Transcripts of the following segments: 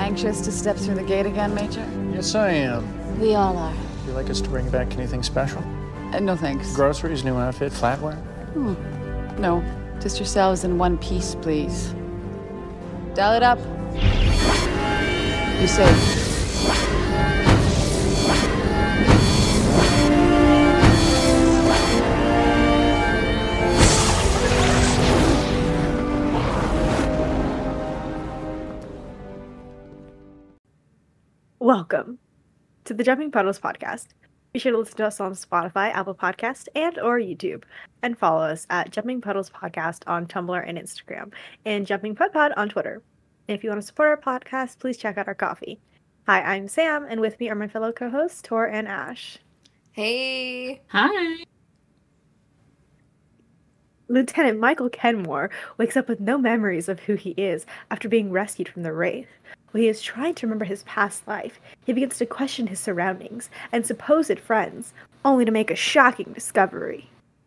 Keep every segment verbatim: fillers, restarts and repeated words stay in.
Anxious to step through the gate again, Major? Yes, I am. We all are. Would you like us to bring back anything special? Uh, no thanks. Groceries, new outfit, flatware? Hmm. No. Just yourselves in one piece, please. Dial it up. Be safe. Welcome to the Jumping Puddles podcast. Be sure to listen to us on Spotify, Apple Podcast, and or YouTube. And follow us at Jumping Puddles Podcast on Tumblr and Instagram, and Jumping Pud Pod on Twitter. And if you want to support our podcast, please check out our coffee. Hi, I'm Sam, and with me are my fellow co-hosts, Tor and Ash. Hey! Hi! Lieutenant Michael Kenmore wakes up with no memories of who he is after being rescued from the Wraith. While he is trying to remember his past life, he begins to question his surroundings and supposed friends, only to make a shocking discovery.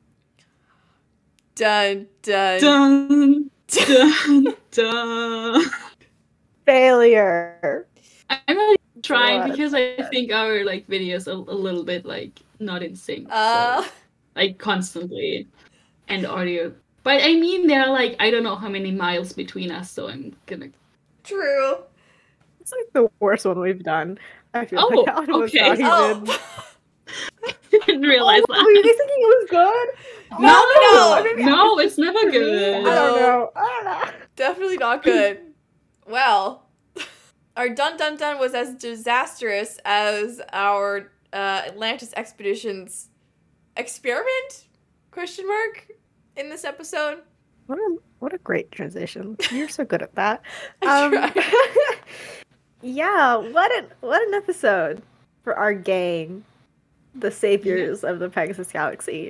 Dun, dun, Dun, dun, dun. Failure! I'm really trying God. because I think our like videos are a little bit like not in sync. Uh, So, like constantly. And audio. But I mean there are like I don't know how many miles between us, so I'm gonna true. It's like the worst one we've done. I feel Oh, like that one was okay. not even... Oh. didn't realize Oh, were you that. guys thinking it was good? No, no, maybe no, it's never For me, good. I don't know. I don't know. Definitely not good. Well, our dun dun dun was as disastrous as our uh, Atlantis expedition's experiment? Question mark? In this episode? What a, what a great transition. You're so good at that. I Um, tried. yeah, what an what an episode for our gang, the saviors of the Pegasus Galaxy.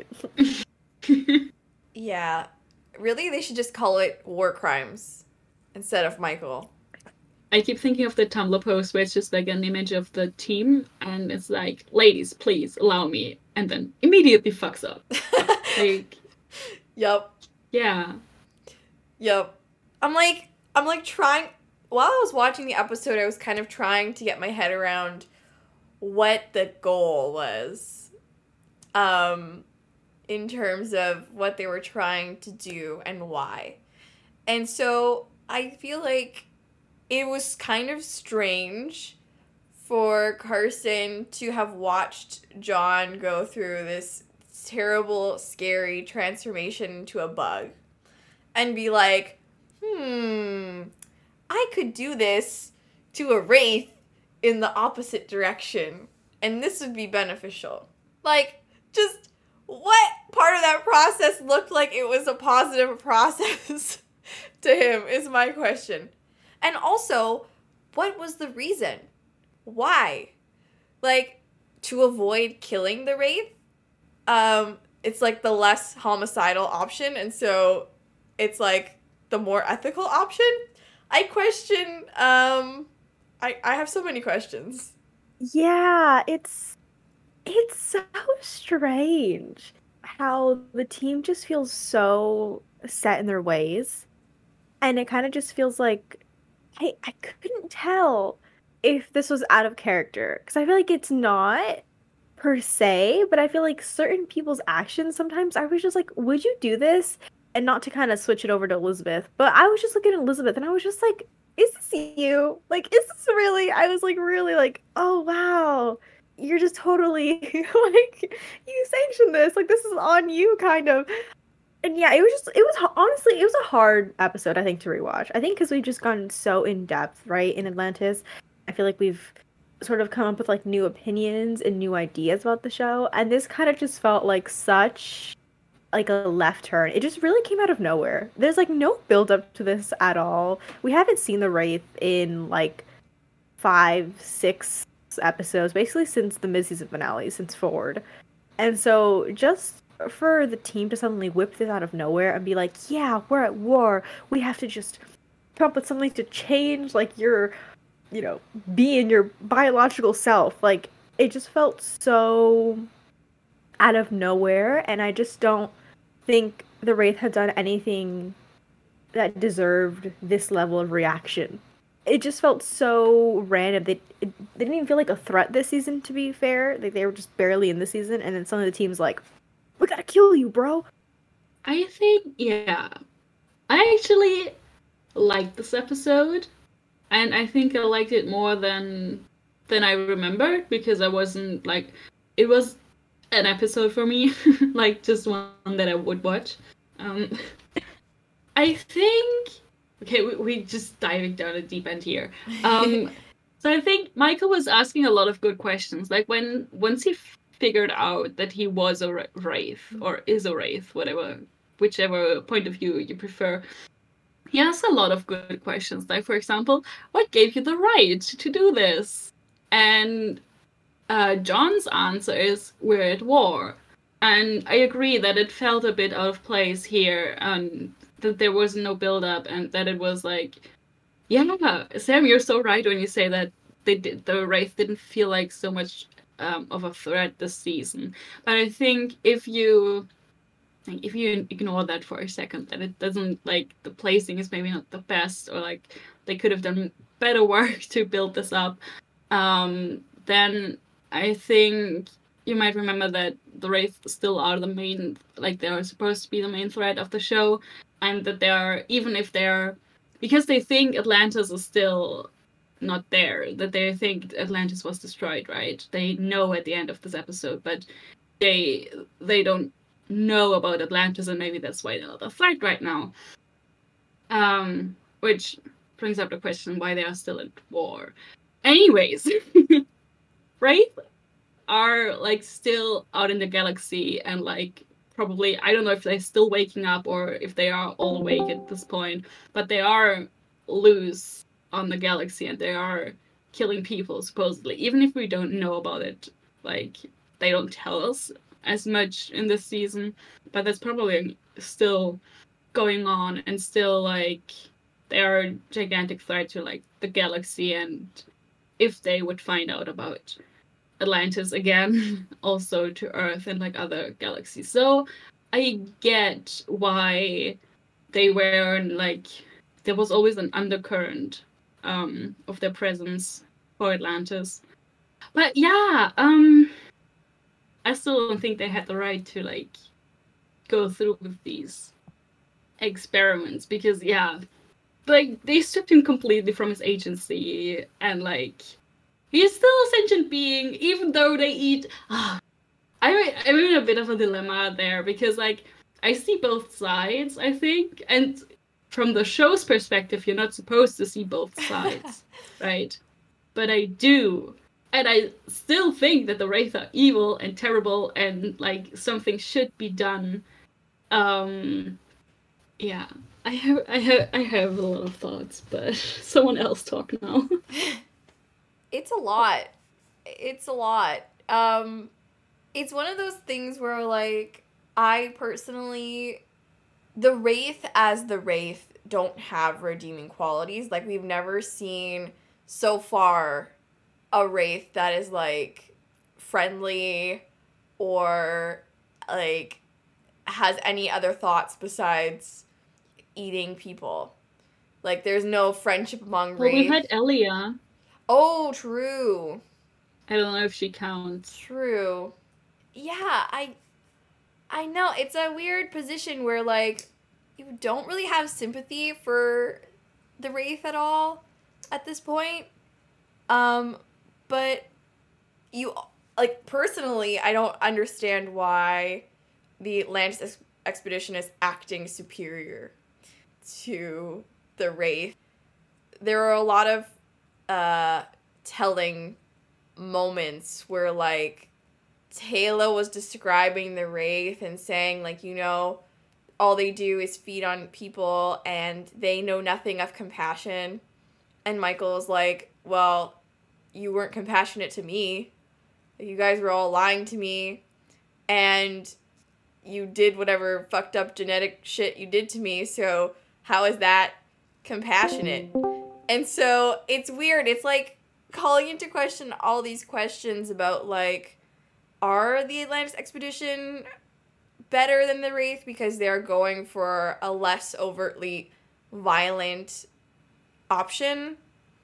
Yeah. Really, they should just call it War Crimes instead of Michael. I keep thinking of the Tumblr post where it's just like an image of the team and it's like, ladies, please allow me, and then immediately fucks up. Like, Yup. yeah. Yep. I'm like, I'm like trying, while I was watching the episode, I was kind of trying to get my head around what the goal was, um, in terms of what they were trying to do and why. And so I feel like it was kind of strange for Carson to have watched John go through this terrible, scary transformation into a bug and be like, hmm, I could do this to a wraith in the opposite direction, and this would be beneficial. Like, just what part of that process looked like it was a positive process to him is my question. And also, what was the reason? Why? Like, to avoid killing the wraith? Um, it's like the less homicidal option, and so it's like the more ethical option. I question, um, I, I have so many questions. Yeah, it's it's so strange how the team just feels so set in their ways. And it kind of just feels like I I couldn't tell if this was out of character, because I feel like it's not per se, but I feel like certain people's actions sometimes I was just like, would you do this? And not to kind of switch it over to Elizabeth, but I was just looking at Elizabeth and I was just like, is this you? Like, is this really? I was like, really like, oh wow, you're just totally like, you sanctioned this. Like, this is on you, kind of. And yeah, it was just, it was honestly, it was a hard episode, I think, to rewatch. I think because we've just gone so in depth, right, in Atlantis. I feel like we've sort of come up with like new opinions and new ideas about the show, and this kind of just felt like such like a left turn. It just really came out of nowhere. There's like no build up to this at all. We haven't seen the Wraith in like five, six episodes, basically since the mid-season finale, since Forward. And so just for the team to suddenly whip this out of nowhere and be like, yeah, we're at war. We have to just come up with something to change like your, you know, being your biological self. Like, it just felt so out of nowhere, and I just don't think the Wraith had done anything that deserved this level of reaction it just felt so random. They it, they didn't even feel like a threat this season, to be fair. Like they were just barely in the season, and then some of the teams like, we gotta kill you, bro. I think, yeah. I actually liked this episode, and I think I liked it more than than I remembered, because I wasn't like, it was an episode for me, like just one that I would watch. Um, I think, okay, we we just diving down a deep end here. Um, so I think Michael was asking a lot of good questions. Like when once he f- figured out that he was a ra- wraith or is a wraith, whatever, whichever point of view you prefer. He asked a lot of good questions. Like, for example, what gave you the right to do this? And uh, John's answer is, we're at war. And I agree that it felt a bit out of place here, and that there was no build-up, and that it was like, yeah, Sam, you're so right when you say that they did, the Wraith didn't feel like so much um, of a threat this season. But I think if you like, if you ignore that for a second, that it doesn't, like, the placing is maybe not the best, or like they could have done better work to build this up, um, then I think you might remember that the Wraith still are the main, like they are supposed to be the main threat of the show, and that they are, even if they're, because they think Atlantis is still not there, that they think Atlantis was destroyed, right? They know at the end of this episode, but they they don't know about Atlantis, and maybe that's why they're not a threat right now. Um, which brings up the question why they are still at war. Anyways, Wraith are like still out in the galaxy, and like probably, I don't know if they're still waking up or if they are all awake at this point, but they are loose on the galaxy and they are killing people supposedly, even if we don't know about it. Like, they don't tell us as much in this season, but that's probably still going on, and still like they are a gigantic threat to like the galaxy, and if they would find out about Atlantis again, also to Earth and like other galaxies. So I get why they were like, there was always an undercurrent um of their presence for Atlantis. But yeah, um I still don't think they had the right to like go through with these experiments, because yeah, like they stripped him completely from his agency, and like he's still a sentient being, even though they eat. I'm I'm in a bit of a dilemma there, because like I see both sides, I think, and from the show's perspective, you're not supposed to see both sides, right? But I do. And I still think that the Wraith are evil and terrible, and like something should be done. Um, yeah, I have, I have, I have a lot of thoughts, but someone else talk now. It's a lot. It's a lot. Um, it's one of those things where like I personally, the Wraith as the Wraith don't have redeeming qualities. Like we've never seen so far a Wraith that is like friendly or like has any other thoughts besides eating people. Like there's no friendship among Well, Wraith. we had Elia. Oh, true. I don't know if she counts. True. Yeah, I I know it's a weird position where like you don't really have sympathy for the Wraith at all at this point. Um But you, like, personally, I don't understand why the Atlantis ex- expedition is acting superior to the Wraith. There are a lot of uh, telling moments where, like, Taylor was describing the Wraith and saying, like, you know, all they do is feed on people and they know nothing of compassion. And Michael's like, well, you weren't compassionate to me. You guys were all lying to me. And you did whatever fucked up genetic shit you did to me. So how is that compassionate? And so it's weird. It's like calling into question all these questions about like, are the Atlantis expedition better than the Wraith because they're going for a less overtly violent option?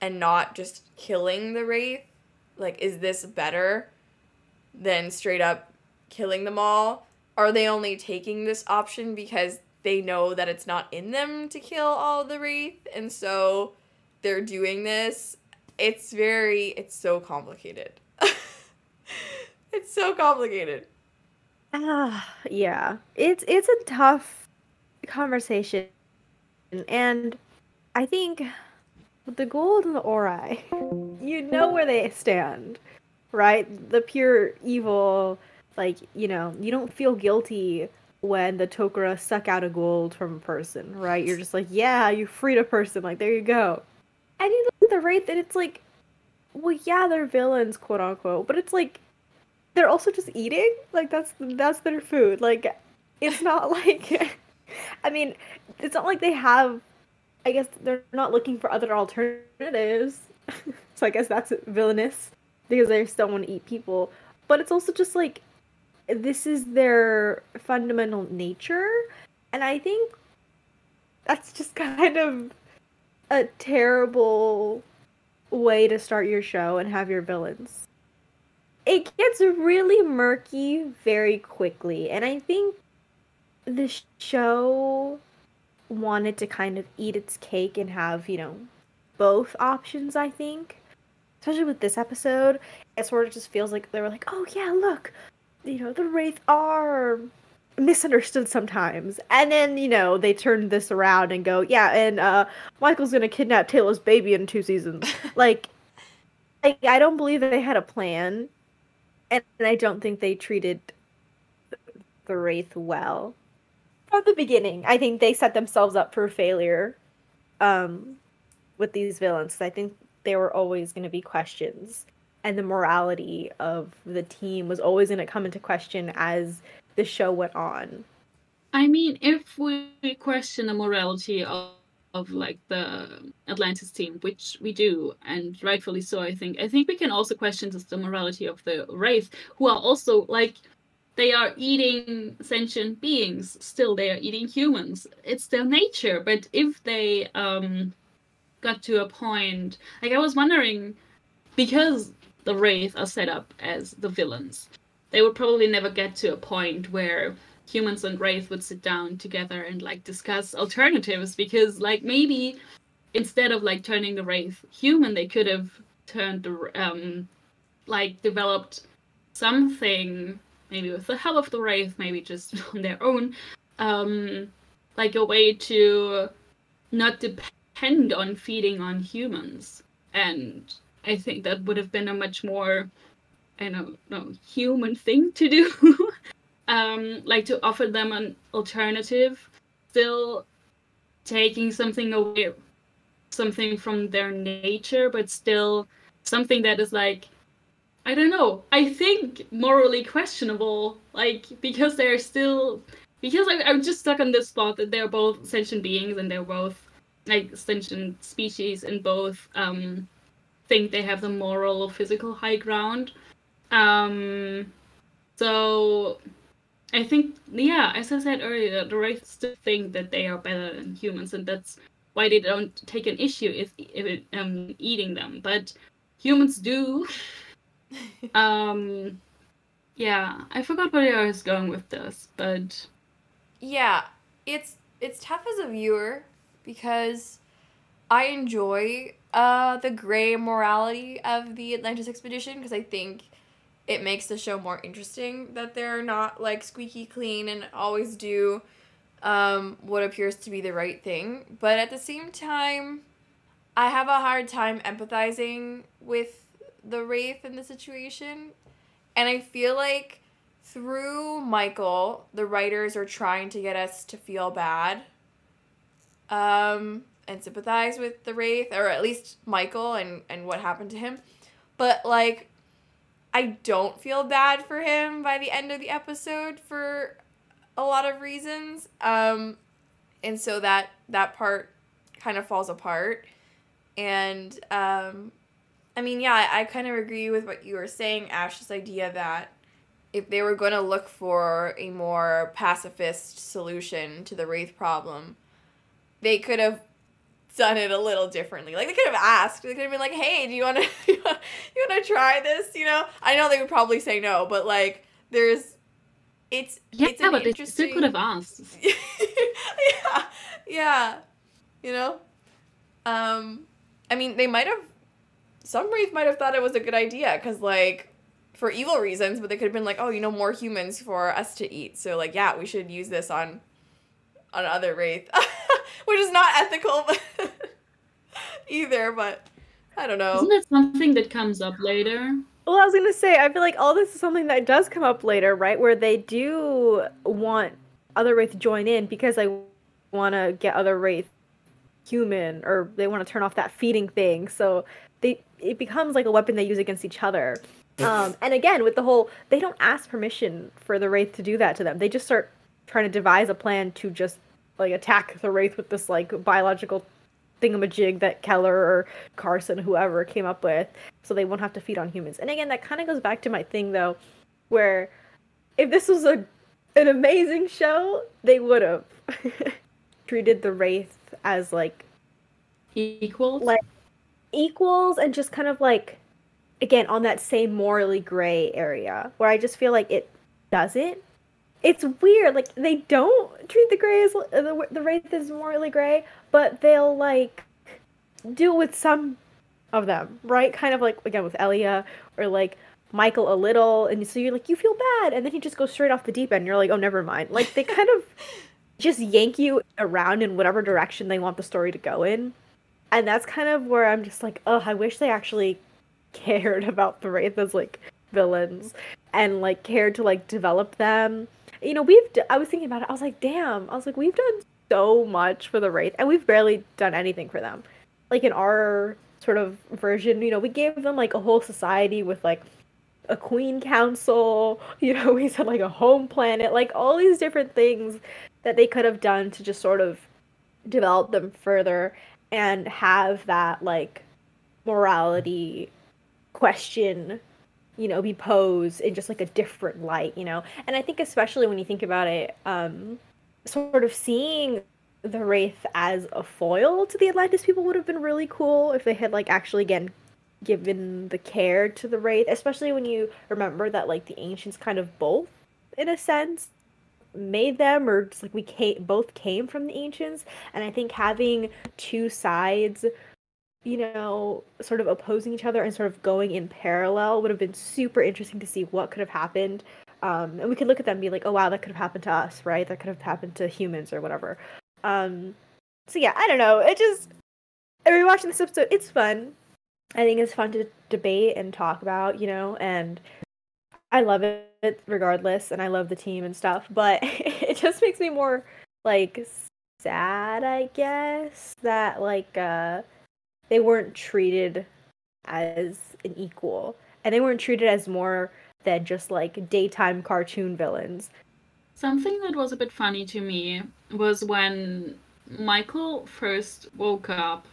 and not just killing the Wraith? Like, is this better than straight up killing them all? Are they only taking this option because they know that it's not in them to kill all the Wraith, and so they're doing this? It's very, it's so complicated. It's so complicated. Ah, yeah. It's it's a tough conversation, and I think with the Gold and the Ori, you know where they stand, right? The pure evil, like, you know, you don't feel guilty when the Tok'ra suck out a gold from a person, right? You're just like, yeah, you freed a person, like, there you go. And you look at the Wraith, and it's like, well, yeah, they're villains, quote unquote, but it's like, they're also just eating? Like, that's that's their food. Like, it's not like, I mean, it's not like they have, I guess they're not looking for other alternatives. So I guess that's villainous, because they still want to eat people. But it's also just like, this is their fundamental nature. And I think that's just kind of a terrible way to start your show and have your villains. It gets really murky very quickly, and I think the show wanted to kind of eat its cake and have, you know, both options, I think. Especially with this episode, it sort of just feels like they were like, oh yeah, look, you know, the Wraith are misunderstood sometimes. And then, you know, they turn this around and go, yeah, and uh, Michael's gonna kidnap Taylor's baby in two seasons. like, like, I don't believe that they had a plan. And I don't think they treated the Wraith well. From the beginning, I think they set themselves up for failure um, with these villains. I think there were always going to be questions. And the morality of the team was always going to come into question as the show went on. I mean, if we question the morality of, of like the Atlantis team, which we do, and rightfully so, I think. I think we can also question just the morality of the Wraith, who are also like, they are eating sentient beings. Still, they are eating humans. It's their nature. But if they um got to a point, like I was wondering, because the Wraith are set up as the villains, they would probably never get to a point where humans and Wraith would sit down together and like discuss alternatives, because like maybe instead of like turning the Wraith human, they could have turned the um like developed something, maybe with the help of the Wraith, maybe just on their own, um like a way to not depend on feeding on humans. And I think that would have been a much more, I don't know, human thing to do. Um, like to offer them an alternative, still taking something away, something from their nature, but still something that is like, I don't know, I think morally questionable, like, because they're still, because I, I'm just stuck on this thought that they're both sentient beings and they're both, like, sentient species, and both um, think they have the moral or physical high ground. Um, so... I think, yeah, as I said earlier, the Wraith still think that they are better than humans, and that's why they don't take an issue if, if it, um, eating them. But humans do. um, yeah, I forgot where I was going with this, but yeah, it's it's tough as a viewer because I enjoy uh the gray morality of the Atlantis expedition, because I think it makes the show more interesting that they're not, like, squeaky clean and always do um, what appears to be the right thing. But at the same time, I have a hard time empathizing with the Wraith in the situation. And I feel like through Michael, the writers are trying to get us to feel bad um, and sympathize with the Wraith, or at least Michael and, and what happened to him. But, like, I don't feel bad for him by the end of the episode for a lot of reasons. Um, and so that, that part kind of falls apart. And, um, I mean, yeah, I, I kind of agree with what you were saying, Ash, this idea that if they were going to look for a more pacifist solution to the Wraith problem, they could have done it a little differently. Like, they could have asked. They could have been like, hey, do you want to you want to try this, you know? I know they would probably say no, but, like, there's, it's, Yeah, it's an but they interesting... still could have asked. yeah, yeah, you know? Um, I mean, they might have, some Wraith might have thought it was a good idea, because, like, for evil reasons, but they could have been like, oh, you know, more humans for us to eat, so, like, yeah, we should use this on, on other Wraith. Which is not ethical but either, but I don't know. Isn't that something that comes up later? Well, I was gonna say, I feel like all this is something that does come up later, right? Where they do want other Wraith to join in because they want to get other Wraith human, or they want to turn off that feeding thing. So they it becomes like a weapon they use against each other. Um, and again, with the whole, they don't ask permission for the Wraith to do that to them. They just start trying to devise a plan to just like attack the Wraith with this like biological thingamajig that Keller or Carson, whoever, came up with, so they won't have to feed on humans. And again, that kind of goes back to my thing though, where if this was a an amazing show, they would have treated the Wraith as like Equals? like equals, and just kind of like, again, on that same morally gray area, where I just feel like it doesn't. It's weird, like, they don't treat the gray as, the, the Wraith as morally gray, but they'll, like, do it with some of them, right? Kind of like, again, with Elia, or, like, Michael a little, and so you're like, you feel bad, and then he just goes straight off the deep end, and you're like, oh, never mind. Like, they kind of just yank you around in whatever direction they want the story to go in, and that's kind of where I'm just like, oh, I wish they actually cared about the Wraith as, like, villains, and, like, cared to, like, develop them. You know, we've, d- I was thinking about it, I was like, damn, I was like, we've done so much for the Wraith, and we've barely done anything for them. Like, in our sort of version, you know, we gave them, like, a whole society with, like, a queen council, you know, we said, like, a home planet, like, all these different things that they could have done to just sort of develop them further, and have that, like, morality question, you know, be posed in just like a different light, you know. And I think especially when you think about it, um, sort of seeing the Wraith as a foil to the Atlantis people would have been really cool if they had like actually again given the care to the Wraith, especially when you remember that like the ancients kind of both, in a sense, made them, or just like we came both came from the ancients. And I think having two sides, you know, sort of opposing each other and sort of going in parallel would have been super interesting to see what could have happened. Um, and we could look at them and be like, oh wow, that could have happened to us, right? That could have happened to humans or whatever. Um, so yeah, I don't know. It just, rewatching this episode, it's fun. I think it's fun to debate and talk about, you know, and I love it regardless, and I love the team and stuff, but it just makes me more, like, sad, I guess, that, like, uh, they weren't treated as an equal, and they weren't treated as more than just like daytime cartoon villains. Something that was a bit funny to me was when Michael first woke up,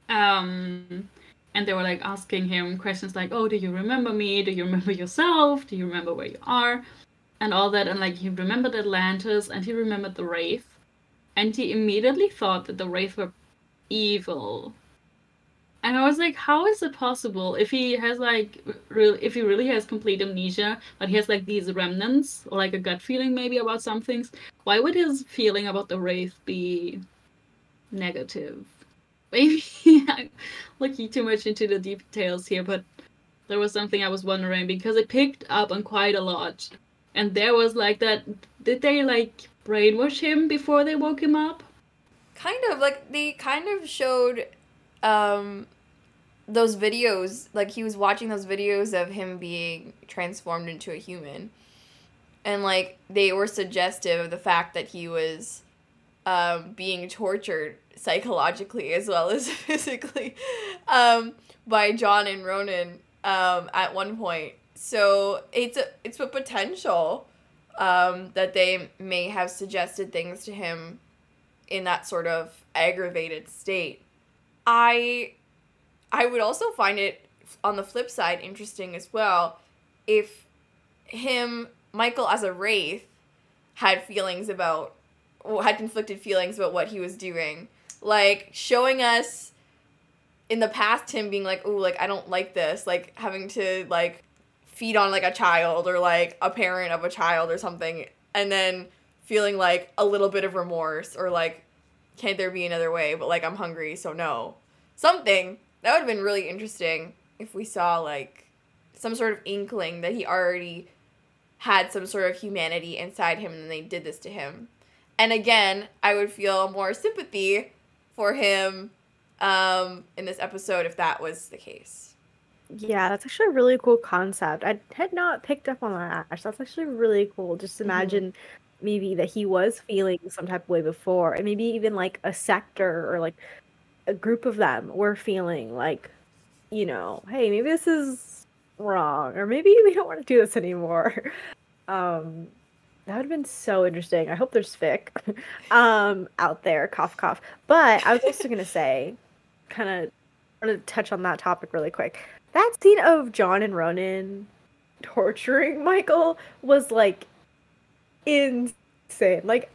um, and they were like asking him questions like, oh, do you remember me? Do you remember yourself? Do you remember where you are? And all that, and like he remembered Atlantis, and he remembered the Wraith, and he immediately thought that the Wraith were evil. And I was like, how is it possible if he has like, real, if he really has complete amnesia, but he has like these remnants, or like a gut feeling maybe about some things, why would his feeling about the Wraith be negative? Maybe I'm looking too much into the details here, but there was something I was wondering, because it picked up on quite a lot. And there was like that, did they like brainwash him before they woke him up? Kind of, like, they kind of showed um, those videos, like, he was watching those videos of him being transformed into a human. And, like, they were suggestive of the fact that he was um, being tortured psychologically as well as physically um, by John and Ronan um, at one point. So it's a, it's a potential um, that they may have suggested things to him in that sort of aggravated state. I I would also find it, on the flip side, interesting as well if him, Michael as a Wraith, had feelings about, had conflicted feelings about what he was doing. like showing us in the past him being like, ooh, like I don't like this, like having to like feed on like a child or like a parent of a child or something, and then feeling like a little bit of remorse or like, can't there be another way, but like I'm hungry, so no. Something. That would have been really interesting if we saw like some sort of inkling that he already had some sort of humanity inside him and they did this to him. And again, I would feel more sympathy for him um, in this episode if that was the case. Yeah, that's actually a really cool concept. I had not picked up on that, Ash. That's actually really cool. Just imagine mm-hmm. maybe that he was feeling some type of way before, and maybe even like a sector or like a group of them were feeling like, you know, hey, maybe this is wrong, or maybe we don't want to do this anymore. um, that would have been so interesting. I hope there's fic um, out there, cough, cough. But I was also going to say, kind of want to touch on that topic really quick. That scene of John and Ronan torturing Michael was, like, insane. Like,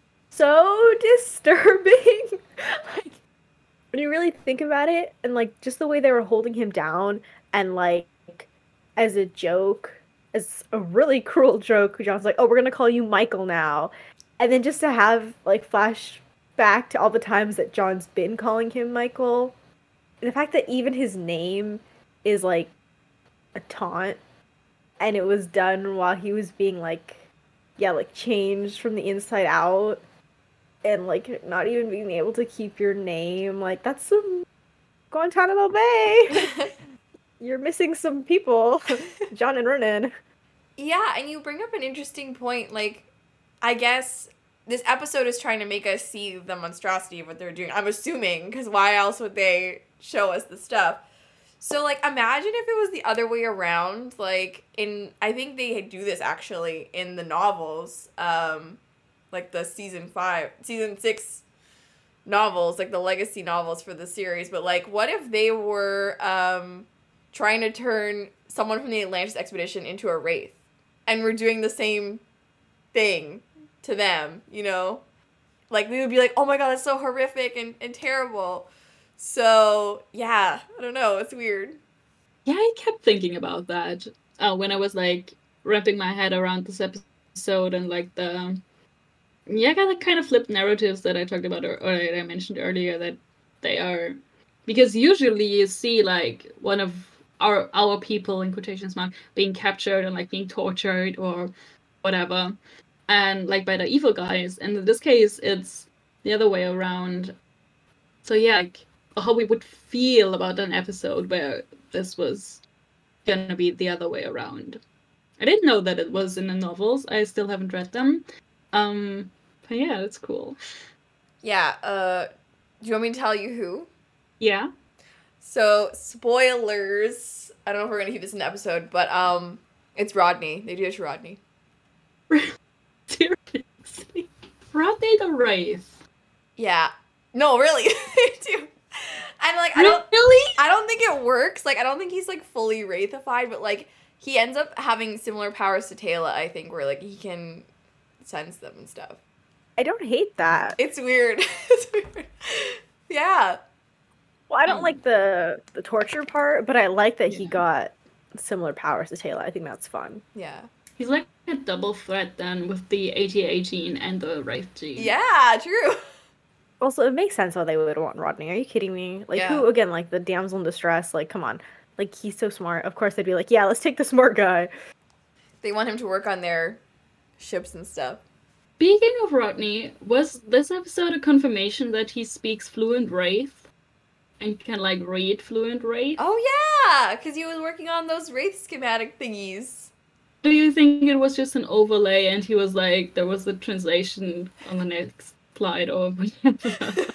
so disturbing. Like, when you really think about it, and, like, just the way they were holding him down, and, like, as a joke, as a really cruel joke, John's like, oh, we're gonna call you Michael now. And then just to have, like, flash back to all the times that John's been calling him Michael. And the fact that even his name is, like, a taunt. And it was done while he was being, like, yeah, like, changed from the inside out. And, like, not even being able to keep your name. Like, that's some Guantanamo Bay. You're missing some people. John and Ronan. Yeah, and you bring up an interesting point. Like, I guess this episode is trying to make us see the monstrosity of what they're doing. I'm assuming, because why else would they show us the stuff? So, like, imagine if it was the other way around. Like, in, I think they do this, actually, in the novels. Um, like, the season five, season six novels, like, the legacy novels for the series. But, like, what if they were, um... trying to turn someone from the Atlantis expedition into a wraith. And we're doing the same thing to them, you know? Like, we would be like, oh my god, that's so horrific and, and terrible. So, yeah, I don't know, it's weird. Yeah, I kept thinking about that uh, when I was, like, wrapping my head around this episode and, like, the... Yeah, the kind of flipped narratives that I talked about, or, or that I mentioned earlier, that they are... Because usually you see, like, one of our our people, in quotations mark, being captured and, like, being tortured or whatever, and, like, by the evil guys. And in this case, it's the other way around. So, yeah, like, how we would feel about an episode where this was gonna be the other way around. I didn't know that it was in the novels. I still haven't read them. Um, but yeah, it's cool. Yeah, uh, do you want me to tell you who? Yeah. So, spoilers. I don't know if we're going to keep this in the episode, but um, it's Rodney. They do it to Rodney. Seriously? Rodney the Wraith? Yeah. No, really. They do. And, like, I don't... Really? I don't think it works. Like, I don't think he's, like, fully wraithified, but, like, he ends up having similar powers to Taylor, I think, where, like, he can sense them and stuff. I don't hate that. It's weird. It's weird. Yeah. Well, I don't Um, like the the torture part, but I like that he got similar powers to Taylor. I think that's fun. Yeah. He's like a double threat then with the A T A gene and the Wraith gene. Yeah, true. Also, it makes sense why they would want Rodney. Are you kidding me? Like, Yeah. who, again, like, the damsel in distress? Like, come on. Like, he's so smart. Of course they'd be like, yeah, let's take the smart guy. They want him to work on their ships and stuff. Speaking of Rodney, was this episode a confirmation that he speaks fluent Wraith? And can, like, read fluent Wraith? Oh, yeah! Because he was working on those Wraith schematic thingies. Do you think it was just an overlay and he was like, there was the translation on the next slide or whatever?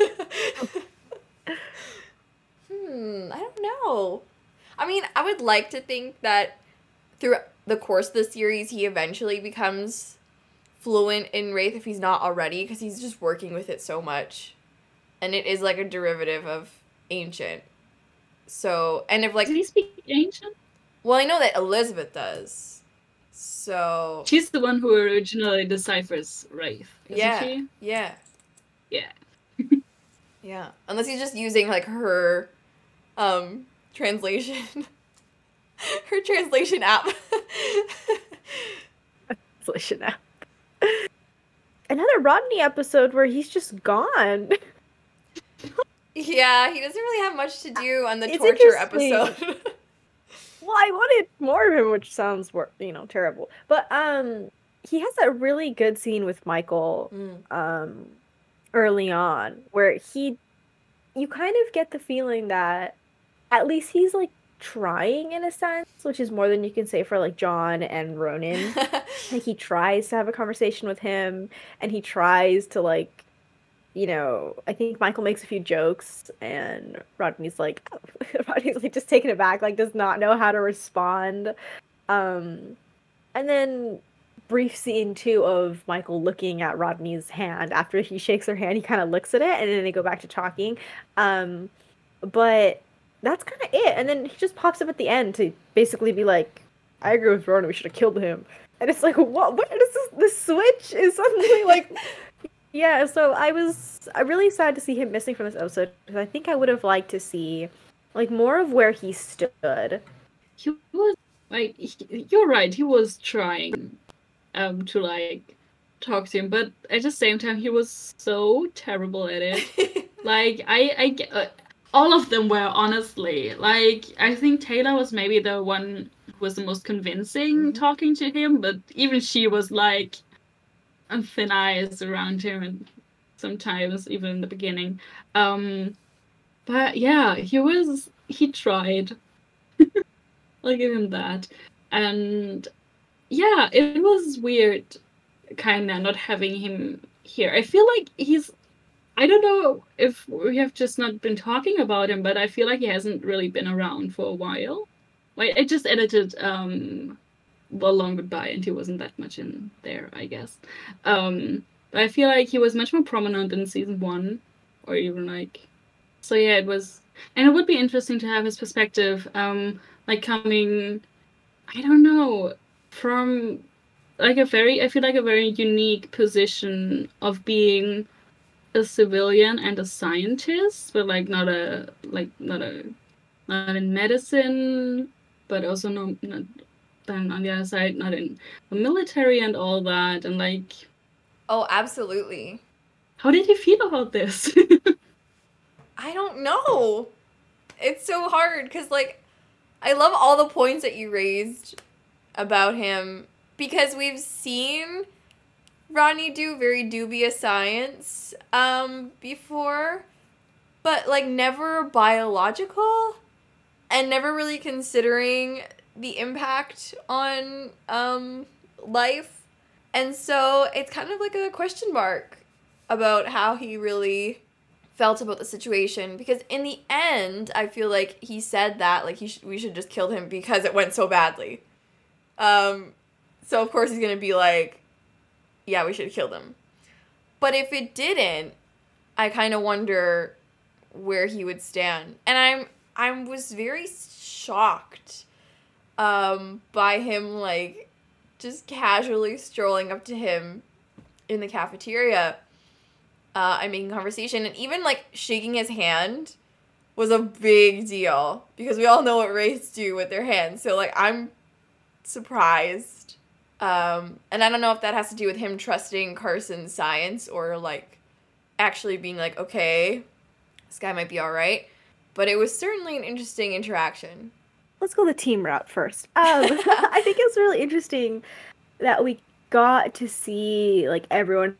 hmm, I don't know. I mean, I would like to think that through the course of the series, he eventually becomes fluent in Wraith if he's not already, because he's just working with it so much. And it is, like, a derivative of Ancient. So, and if, like... Did he speak Ancient? Well, I know that Elizabeth does. So... She's the one who originally deciphers Wraith, isn't yeah, she? yeah. Yeah. Yeah. Unless he's just using, like, her, um, translation. her translation app. Translation app. Another Rodney episode where he's just gone. Yeah, he doesn't really have much to do on the It's torture interesting. episode. Well, I wanted more of him, which sounds, wor- you know, terrible. But um, he has that really good scene with Michael Mm. um, early on, where he, you kind of get the feeling that at least he's like trying in a sense, which is more than you can say for like John and Ronan. Like he tries to have a conversation with him, and he tries to like, you know, I think Michael makes a few jokes, and Rodney's like, Rodney's like just taken aback, like does not know how to respond. Um, and then brief scene too of Michael looking at Rodney's hand after he shakes her hand. He kind of looks at it, and then they go back to talking. Um, but that's kind of it. And then he just pops up at the end to basically be like, "I agree with Ronan. We should have killed him." And it's like, what? What is this? The switch is suddenly like. Yeah, so I was I really sad to see him missing from this episode because I think I would have liked to see like more of where he stood. He was like, he- you're right. He was trying um to like talk to him, but at the same time, he was so terrible at it. Like I, I get- uh, all of them were honestly. Like I think Taylor was maybe the one who was the most convincing Mhm. talking to him, but even she was like on thin ice around him, and sometimes even in the beginning. Um, but yeah, he was he tried. I'll give him that, and yeah, it was weird, kind of not having him here. I feel like he's. I don't know if we have just not been talking about him, but I feel like he hasn't really been around for a while. Like I just edited um well, Long Goodbye, and he wasn't that much in there, I guess. Um, but I feel like he was much more prominent in season one, or even like. So yeah, it was, and it would be interesting to have his perspective, um, like coming, I don't know, from like a very, I feel like a very unique position of being a civilian and a scientist, but like not a like not a not in medicine, but also no not then on the other side not in the military and all that, and like Oh, absolutely. how did you feel about this? I don't know. It's so hard because, like, I love all the points that you raised about him because we've seen Rodney do very dubious science um, before, but, like, never biological and never really considering the impact on um, life. And so it's kind of like a question mark about how he really felt about the situation, because in the end I feel like he said that like he sh- we should just kill him because it went so badly. Um so of course he's going to be like, yeah, we should have killed him. But if it didn't, I kind of wonder where he would stand. And I'm I was very shocked um by him like just casually strolling up to him in the cafeteria uh, and making conversation, and even like shaking his hand was a big deal because we all know what wraiths do with their hands. So like I'm surprised, um, and I don't know if that has to do with him trusting Carson's science or like actually being like, okay, this guy might be all right. But it was certainly an interesting interaction. Let's go the team route first. Um, I think it's really interesting that we got to see like everyone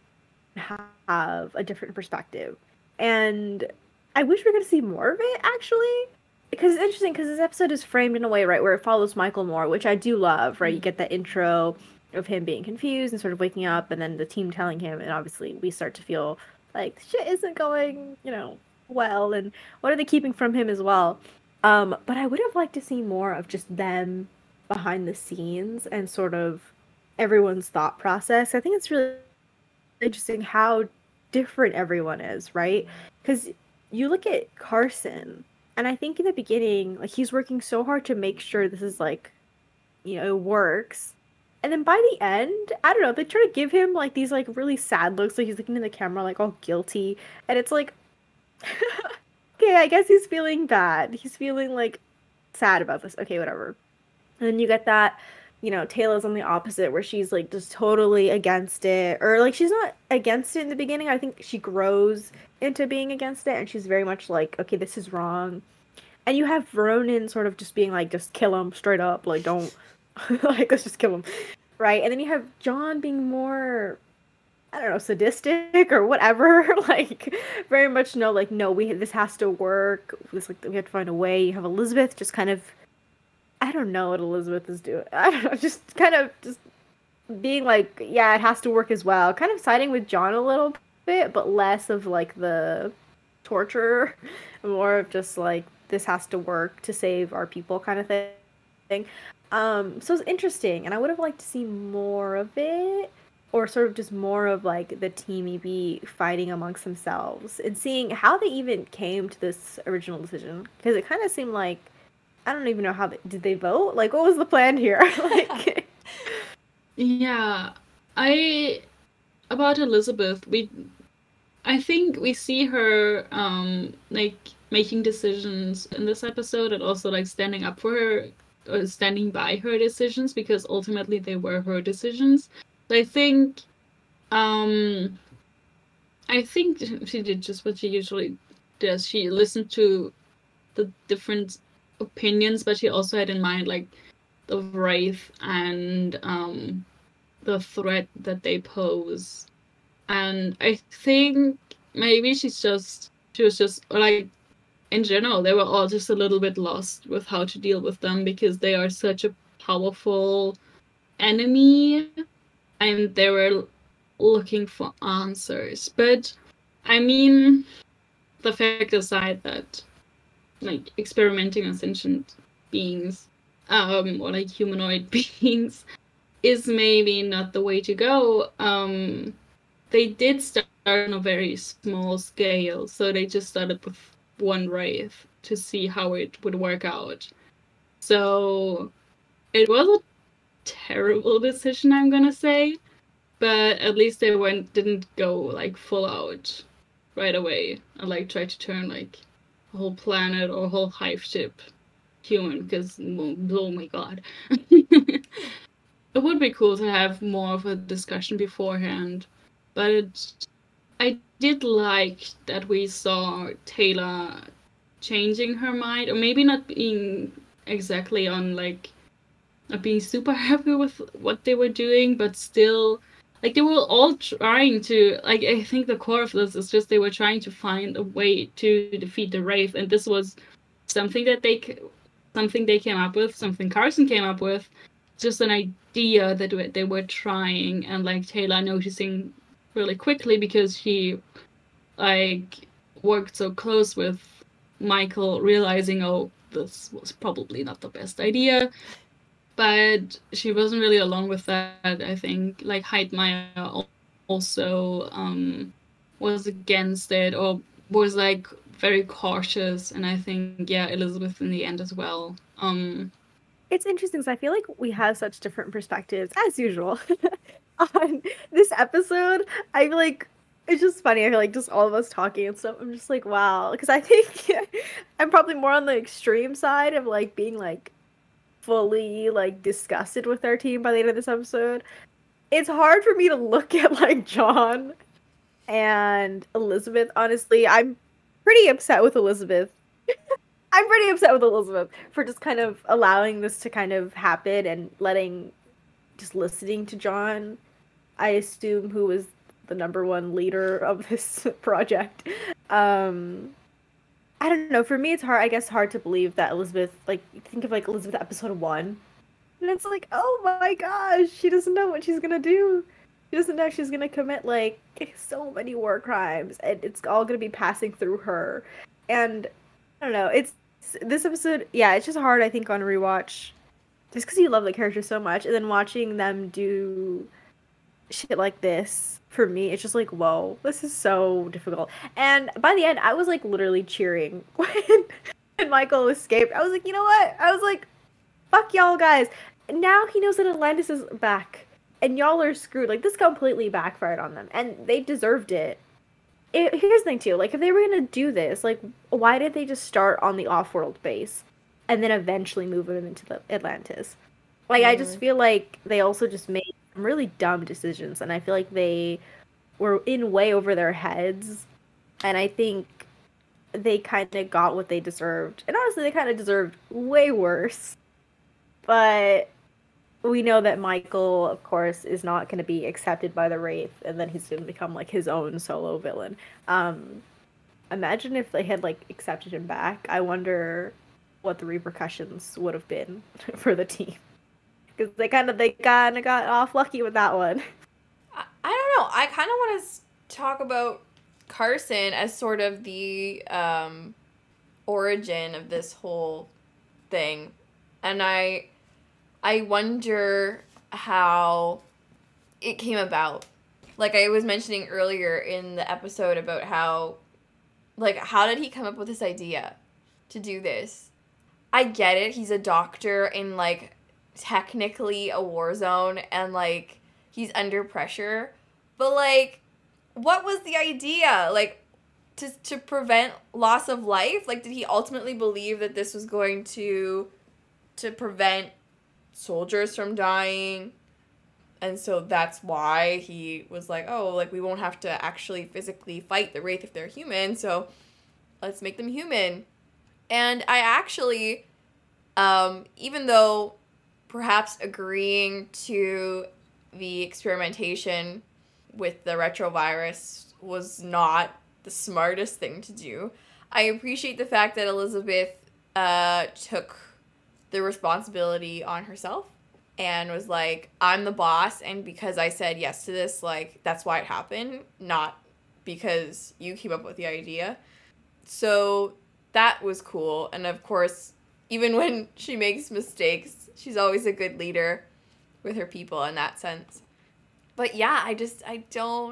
have a different perspective, and I wish we were going to see more of it actually, because it's interesting because this episode is framed in a way right where it follows Michael more, which I do love. Right, you get that intro of him being confused and sort of waking up, and then the team telling him, and obviously we start to feel like shit isn't going, you know, well, and what are they keeping from him as well. Um, but I would have liked to see more of just them behind the scenes and sort of everyone's thought process. I think it's really interesting how different everyone is, right? Because you look at Carson, and I think in the beginning, like he's working so hard to make sure this is like, you know, it works. And then by the end, I don't know, they try to give him like these like really sad looks, like he's looking in the camera like all guilty. And it's like, Okay, I guess he's feeling bad. He's feeling like sad about this. Okay, whatever. And then you get that, you know, Taylor's on the opposite where she's like just totally against it. Or like she's not against it in the beginning. I think she grows into being against it and she's very much like, okay, this is wrong. And you have Ronan sort of just being like, just kill him straight up. Like, don't, like, let's just kill him. Right? And then you have John being more, I don't know, sadistic or whatever. Like, very much no, like, no, we this has to work. This, like, we have to find a way. You have Elizabeth just kind of, I don't know what Elizabeth is doing. I don't know, just kind of just being like, yeah, it has to work as well. Kind of siding with John a little bit, but less of, like, the torture. More of just, like, this has to work to save our people kind of thing. Um, so it's interesting, and I would have liked to see more of it, or sort of just more of like the team E B fighting amongst themselves and seeing how they even came to this original decision. Because it kind of seemed like, I don't even know how they, did they vote? Like, what was the plan here? Like, Yeah, I about Elizabeth, we I think we see her um like making decisions in this episode and also like standing up for her or standing by her decisions because ultimately they were her decisions. So I think um I think she did just what she usually does. She listened to the different opinions, but she also had in mind like the Wraith and um the threat that they pose. And I think maybe she's just she was just like in general they were all just a little bit lost with how to deal with them because they are such a powerful enemy and they were looking for answers. But I mean, the fact aside that like experimenting on sentient beings um or like humanoid beings is maybe not the way to go. Um they did start on a very small scale, so they just started with one Wraith to see how it would work out. So it was a terrible decision, I'm gonna say, but at least they went didn't go like full out right away and like try to turn like a whole planet or a whole hive ship human, because oh my god. It would be cool to have more of a discussion beforehand, but it, I did like that we saw Taylor changing her mind, or maybe not being exactly on like not being super happy with what they were doing, but still like they were all trying to like I think the core of this is just they were trying to find a way to defeat the Wraith, and this was something that they something they came up with, something Carson came up with, just an idea that they were trying, and like Taylor noticing really quickly because she like worked so close with Michael, realizing, oh, this was probably not the best idea. But she wasn't really alone with that. I think like Heidmeyer also um, was against it or was like very cautious, and I think yeah, Elizabeth in the end as well. Um, it's interesting because I feel like we have such different perspectives as usual on this episode. I feel like it's just funny. I feel like just all of us talking and stuff. I'm just like, wow, because I think I'm probably more on the extreme side of like being like fully like disgusted with our team by the end of this episode. It's hard for me to look at like John and Elizabeth. Honestly, I'm pretty upset with Elizabeth. I'm pretty upset with Elizabeth for just kind of allowing this to kind of happen and letting, just listening to John, I assume, who was the number one leader of this project. Um, I don't know. For me, it's hard, I guess, hard to believe that Elizabeth, like, think of, like, Elizabeth episode one. And it's like, oh my gosh, she doesn't know what she's gonna do. She doesn't know she's gonna commit, like, so many war crimes. And it's all gonna be passing through her. And, I don't know, it's, this episode, yeah, it's just hard, I think, on rewatch. Just because you love the character so much. And then watching them do shit like this, for me, it's just like, whoa, this is so difficult. And by the end, I was like literally cheering when, when Michael escaped. I was like, you know what? I was like, fuck y'all guys. And now he knows that Atlantis is back. And y'all are screwed. Like, this completely backfired on them. And they deserved it. it, here's the thing too. Like, if they were gonna do this, like, why did they just start on the off-world base and then eventually move them into the Atlantis? Like, I just Mhm. feel like they also just made some really dumb decisions, and I feel like they were in way over their heads, and I think they kind of got what they deserved. And honestly, they kind of deserved way worse. But we know that Michael, of course, is not going to be accepted by the Wraith, and then he's going to become like his own solo villain. Um, imagine if they had like accepted him back. I wonder what the repercussions would have been for the team, because they kind of they kind of got off lucky with that one. I, I don't know. I kind of want to talk about Carson as sort of the um, origin of this whole thing, and I I wonder how it came about. Like I was mentioning earlier in the episode about how, like, how did he come up with this idea to do this? I get it. He's a doctor in, like, technically a war zone, and, like, he's under pressure. But, like, what was the idea? Like, to to prevent loss of life? Like, did he ultimately believe that this was going to to prevent soldiers from dying? And so that's why he was like, oh, like, we won't have to actually physically fight the Wraith if they're human, so let's make them human. And I actually, um, even though perhaps agreeing to the experimentation with the retrovirus was not the smartest thing to do, I appreciate the fact that Elizabeth uh, took the responsibility on herself and was like, I'm the boss, and because I said yes to this, like, that's why it happened, not because you came up with the idea. So that was cool. And of course, even when she makes mistakes, she's always a good leader with her people in that sense. But yeah, I just, I don't,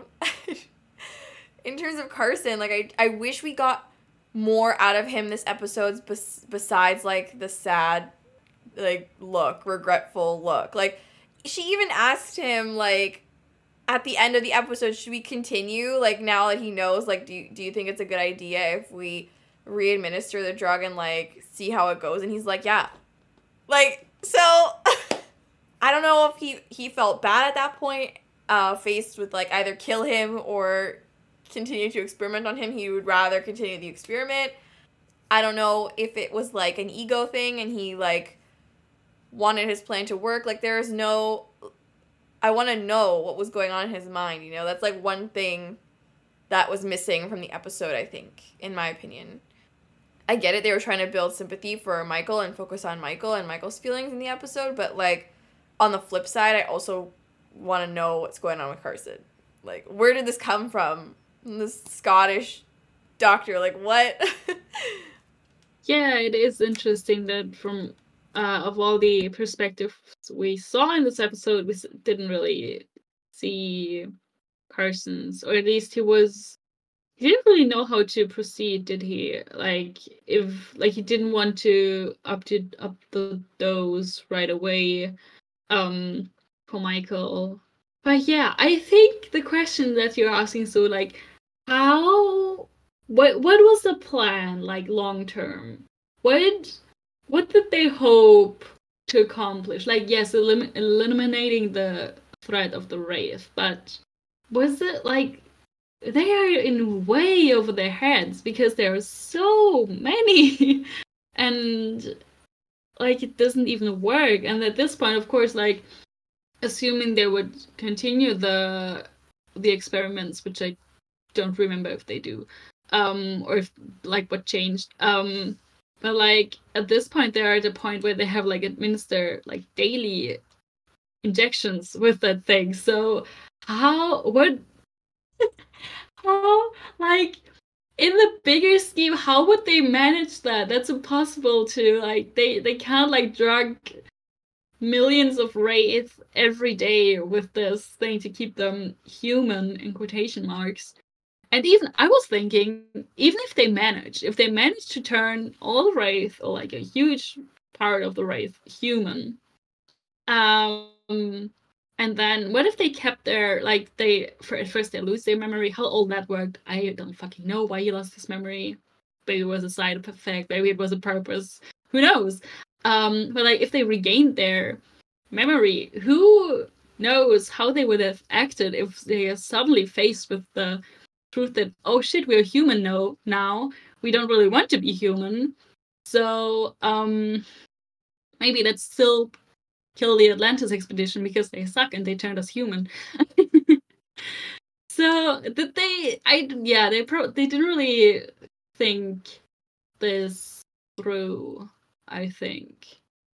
in terms of Carson, like, I, I wish we got more out of him this episode bes- besides, like, the sad, like, look, regretful look. Like, she even asked him, like, at the end of the episode, should we continue? Like, now that he knows, like, do you, do you think it's a good idea if we re-administer the drug and, like, see how it goes? And he's like, yeah. Like, so, I don't know if he, he felt bad at that point, uh, faced with, like, either kill him or continue to experiment on him. He would rather continue the experiment. I don't know if it was, like, an ego thing and he, like, wanted his plan to work. Like, there is no, I want to know what was going on in his mind, you know? That's, like, one thing that was missing from the episode, I think, in my opinion. I get it, they were trying to build sympathy for Michael and focus on Michael and Michael's feelings in the episode, but, like, on the flip side, I also want to know what's going on with Carson. Like, where did this come from? This Scottish doctor, like, what? Yeah, it is interesting that from uh, of all the perspectives we saw in this episode, we s- didn't really see Carson's, or at least he was. He didn't really know how to proceed, did he? Like, if like he didn't want to up to up the dose right away, um, for Michael. But yeah, I think the question that you're asking, so like, how, what, what was the plan, like, long term? What, what did they hope to accomplish? Like, yes, elim- eliminating the threat of the Wraith, but was it like they are in way over their heads because there are so many, and like it doesn't even work. And at this point, of course, like, assuming they would continue the the experiments, which I don't remember if they do, um, or if like what changed. Um, but like at this point, they are at a point where they have like administer like daily injections with that thing. So how what how like in the bigger scheme, how would they manage that? That's impossible to like they they can't like drug millions of wraiths every day with this thing to keep them human in quotation marks. And even I was thinking, even if they manage, if they manage to turn all wraith or like a huge part of the wraith human, um, And then what if they kept their, like, they, for, at first they lose their memory, how old that worked, I don't fucking know why he lost his memory. Maybe it was a side effect, maybe it was a purpose, who knows? Um, but like, if they regained their memory, who knows how they would have acted if they are suddenly faced with the truth that, oh shit, we're human no, now, we don't really want to be human. So, um, maybe let's still kill the Atlantis expedition because they suck and they turned us human. So did they? I yeah, they pro they didn't really think this through. I think.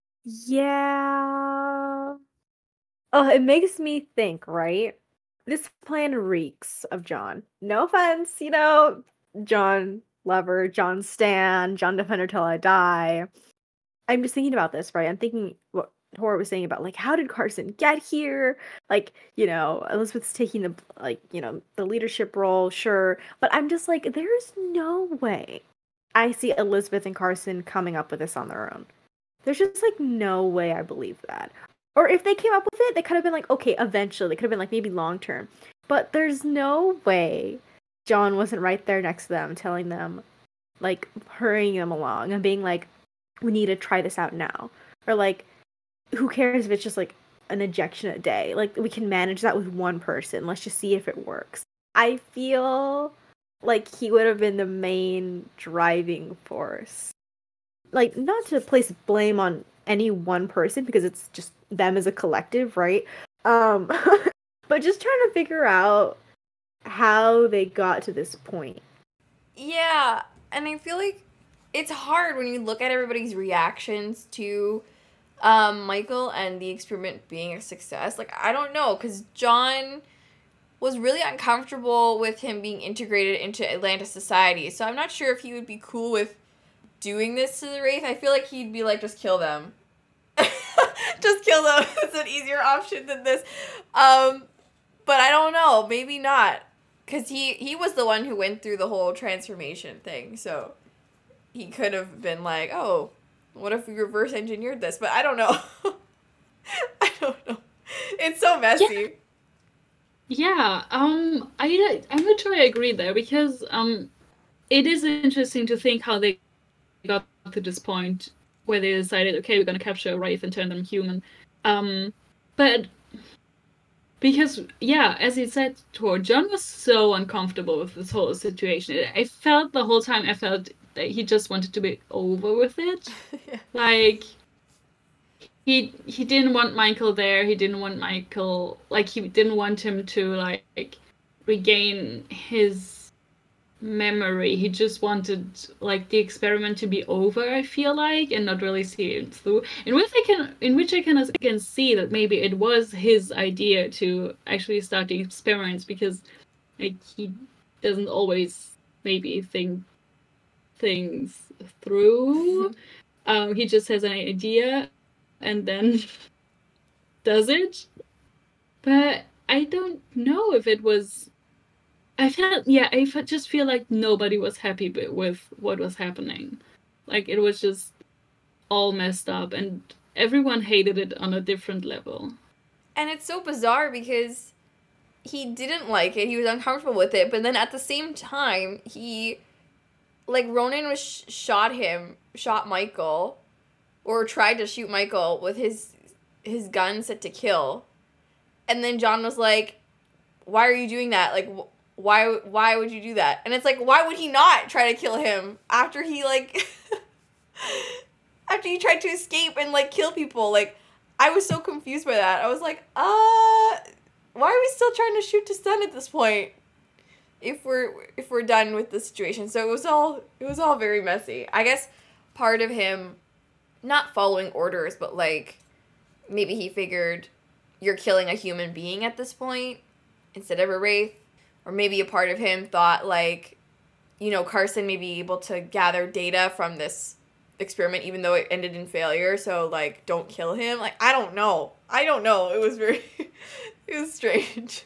Yeah. Oh, it makes me think, right? This plan reeks of John. No offense, you know, John lover, John stan, John defender till I die. I'm just thinking about this, right? I'm thinking what Tora was saying about, like, how did Carson get here? Like, you know, Elizabeth's taking the, like, you know, the leadership role, sure. But I'm just like, there's no way I see Elizabeth and Carson coming up with this on their own. There's just, like, no way I believe that. Or if they came up with it, they could have been like, okay, eventually. They could have been like, maybe long term. But there's no way John wasn't right there next to them, telling them, like, hurrying them along and being like, we need to try this out now. Or like, who cares if it's just like an ejection a day? Like, we can manage that with one person. Let's just see if it works. I feel like he would have been the main driving force. Like, not to place blame on any one person because it's just them as a collective, right? Um, but just trying to figure out how they got to this point. Yeah, and I feel like it's hard when you look at everybody's reactions to um, Michael and the experiment being a success. Like, I don't know, because John was really uncomfortable with him being integrated into Atlantis society, so I'm not sure if he would be cool with doing this to the Wraith. I feel like he'd be like, just kill them. Just kill them. It's an easier option than this. Um, but I don't know. Maybe not. Because he, he was the one who went through the whole transformation thing, so he could have been like, oh, what if we reverse engineered this? But I don't know. I don't know. It's so messy. Yeah, yeah um, I, I'm not sure I agree there, because um, it is interesting to think how they got to this point where they decided, okay, we're going to capture a Wraith and turn them human. Um, but because, yeah, as you said, Tor, John was so uncomfortable with this whole situation. I felt the whole time, I felt that he just wanted to be over with it. Yeah. Like, he he didn't want Michael there. He didn't want Michael, like, he didn't want him to, like, regain his memory. He just wanted, like, the experiment to be over, I feel like, and not really see it through. In which I can, in which I can, I can see that maybe it was his idea to actually start the experiments, because, like, he doesn't always maybe think things through. Um, he just has an idea and then does it. But I don't know if it was. I felt, yeah, I just feel like nobody was happy with what was happening. Like, it was just all messed up, and everyone hated it on a different level. And it's so bizarre because he didn't like it. He was uncomfortable with it, but then at the same time, he, like, Ronan was sh- shot him, shot Michael, or tried to shoot Michael with his his gun set to kill. And then John was like, why are you doing that? Like, wh- Why why would you do that? And it's like, why would he not try to kill him after he, like, after he tried to escape and, like, kill people? Like, I was so confused by that. I was like, uh, why are we still trying to shoot to stun at this point? If we're if we're done with the situation. So it was all it was all very messy. I guess part of him not following orders, but, like, maybe he figured you're killing a human being at this point instead of a Wraith. Or maybe a part of him thought, like, you know, Carson may be able to gather data from this experiment, even though it ended in failure. So, like, don't kill him. Like, I don't know. I don't know. It was very, it was strange.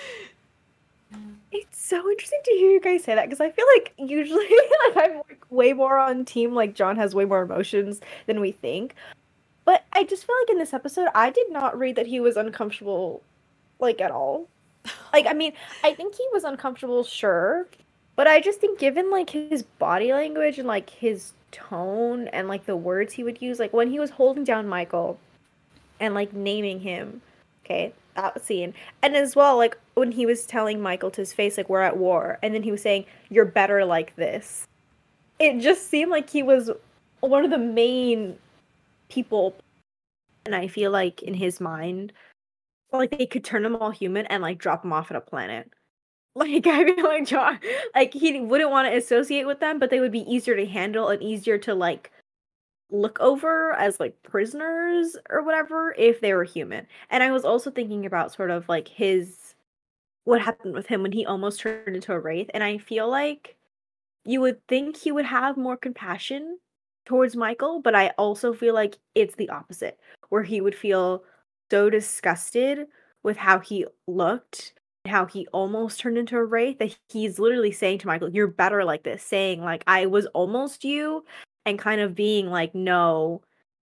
It's so interesting to hear you guys say that, because I feel like usually, like, I'm like way more on team, like, John has way more emotions than we think. But I just feel like in this episode, I did not read that he was uncomfortable, like, at all. Like, I mean, I think he was uncomfortable, sure. But I just think given, like, his body language and, like, his tone and, like, the words he would use, like, when he was holding down Michael and, like, naming him, okay, that scene. And as well, like, when he was telling Michael to his face, like, we're at war. And then he was saying, you're better like this. It just seemed like he was one of the main people, and I feel like in his mind, like they could turn him all human and like drop him off at a planet. Like I feel like John, like he wouldn't want to associate with them, but they would be easier to handle and easier to like look over as like prisoners or whatever if they were human. And I was also thinking about sort of like his what happened with him when he almost turned into a wraith, and I feel like you would think he would have more compassion towards Michael, but I also feel like it's the opposite, where he would feel so disgusted with how he looked, how he almost turned into a wraith, that he's literally saying to Michael, you're better like this, saying like, I was almost you, and kind of being like, no,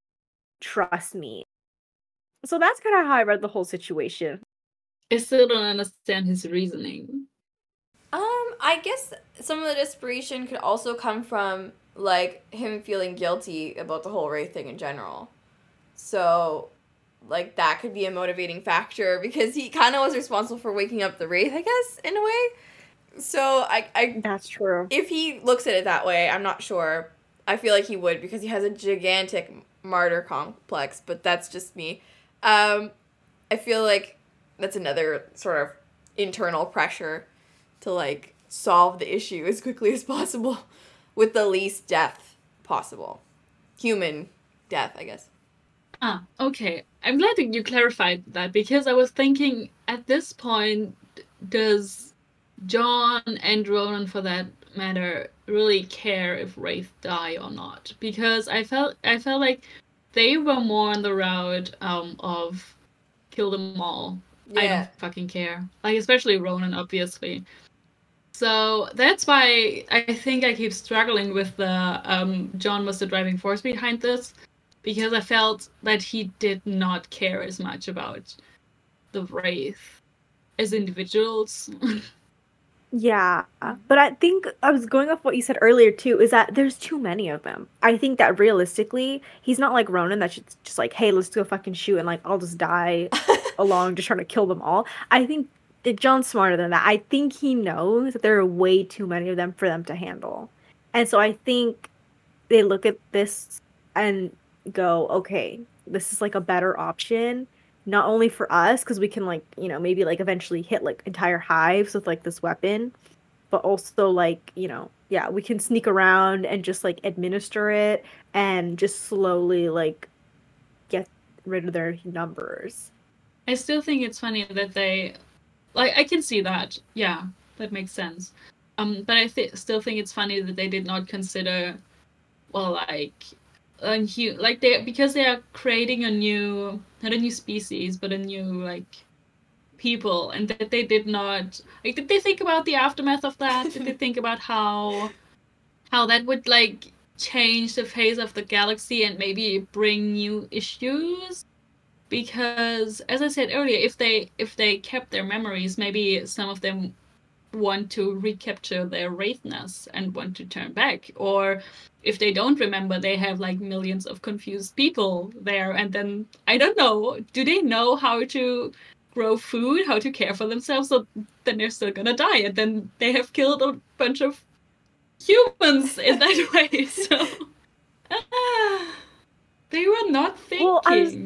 trust me. So that's kind of how I read the whole situation. I still don't understand his reasoning. Um, I guess some of the desperation could also come from, like, him feeling guilty about the whole Wraith thing in general. So, like, that could be a motivating factor, because he kind of was responsible for waking up the Wraith, I guess, in a way. So, I, I... That's true. If he looks at it that way, I'm not sure. I feel like he would, because he has a gigantic martyr complex, but that's just me. Um, I feel like that's another sort of internal pressure to, like, solve the issue as quickly as possible with the least death possible. Human death, I guess. Ah, okay. I'm glad that you clarified that, because I was thinking, at this point, does John and Ronan, for that matter, really care if Wraith die or not? Because I felt I felt like they were more on the route um, of kill them all. Yeah. I don't fucking care. Like, especially Ronan, obviously. So that's why I think I keep struggling with the um, John was the driving force behind this, because I felt that he did not care as much about the Wraith as individuals. Yeah, but I think I was going off what you said earlier too, is that there's too many of them. I think that realistically, he's not like Ronan that's just, just like, hey, let's go fucking shoot and like I'll just die along just trying to kill them all. I think that John's smarter than that. I think he knows that there are way too many of them for them to handle. And so I think they look at this and go, okay, this is like a better option. Not only for us, because we can, like, you know, maybe, like, eventually hit, like, entire hives with, like, this weapon. But also, like, you know, yeah, we can sneak around and just, like, administer it and just slowly, like, get rid of their numbers. I still think it's funny that they... Like, I can see that. Yeah, that makes sense. Um, but I th- still think it's funny that they did not consider, well, like... And he, like they because they are creating a new not a new species but a new like people, and that they did not like did they think about the aftermath of that? Did they think about how how that would like change the face of the galaxy and maybe bring new issues? Because as I said earlier, if they if they kept their memories, maybe some of them want to recapture their wraithness and want to turn back, or if they don't remember, they have like millions of confused people there, and then I don't know, do they know how to grow food, how to care for themselves? So then they're still gonna die, and then they have killed a bunch of humans in that way. So ah, they were not thinking. Well, I was...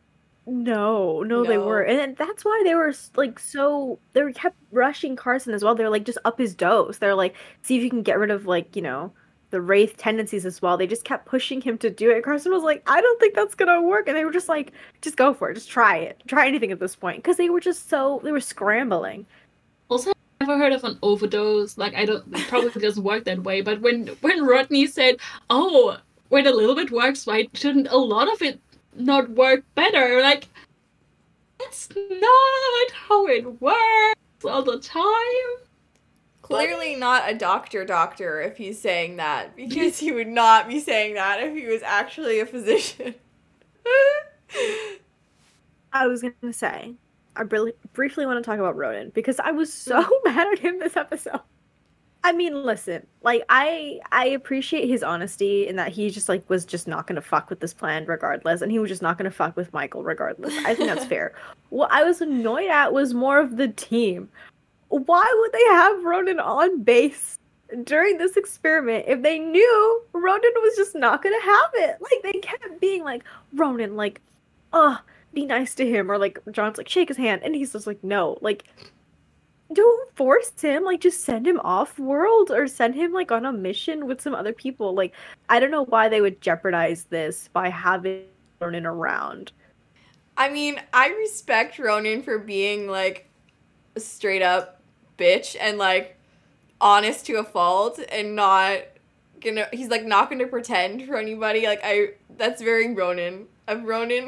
No, no, No. they were, and that's why they were like so. They were kept rushing Carson as well. They're like, just up his dose. They're like, see if you can get rid of like you know the wraith tendencies as well. They just kept pushing him to do it. Carson was like, I don't think that's gonna work, and they were just like, just go for it, just try it, try anything at this point, because they were just so they were scrambling. Also, I've never heard of an overdose. Like, I don't, it probably doesn't work that way. But when when Rodney said, "Oh, when a little bit works, why shouldn't a lot of it not work better?" Like, that's not how it works all the time. Clearly not a doctor doctor if he's saying that, because he would not be saying that if he was actually a physician. I was gonna say, I really briefly want to talk about Ronan because I was so mad at him this episode. I mean, listen, like I I appreciate his honesty in that he just like was just not gonna fuck with this plan regardless, and he was just not gonna fuck with Michael regardless. I think that's fair. What I was annoyed at was more of the team. Why would they have Ronan on base during this experiment if they knew Ronan was just not gonna have it? Like they kept being like, Ronan, like, oh, be nice to him, or like John's like, shake his hand, and he's just like, no, like. Don't force him, like just send him off world or send him like on a mission with some other people. Like I don't know why they would jeopardize this by having Ronan around. I mean, I respect Ronan for being like a straight up bitch and like honest to a fault and not gonna he's like not gonna pretend for anybody. Like I that's very Ronan of Ronan.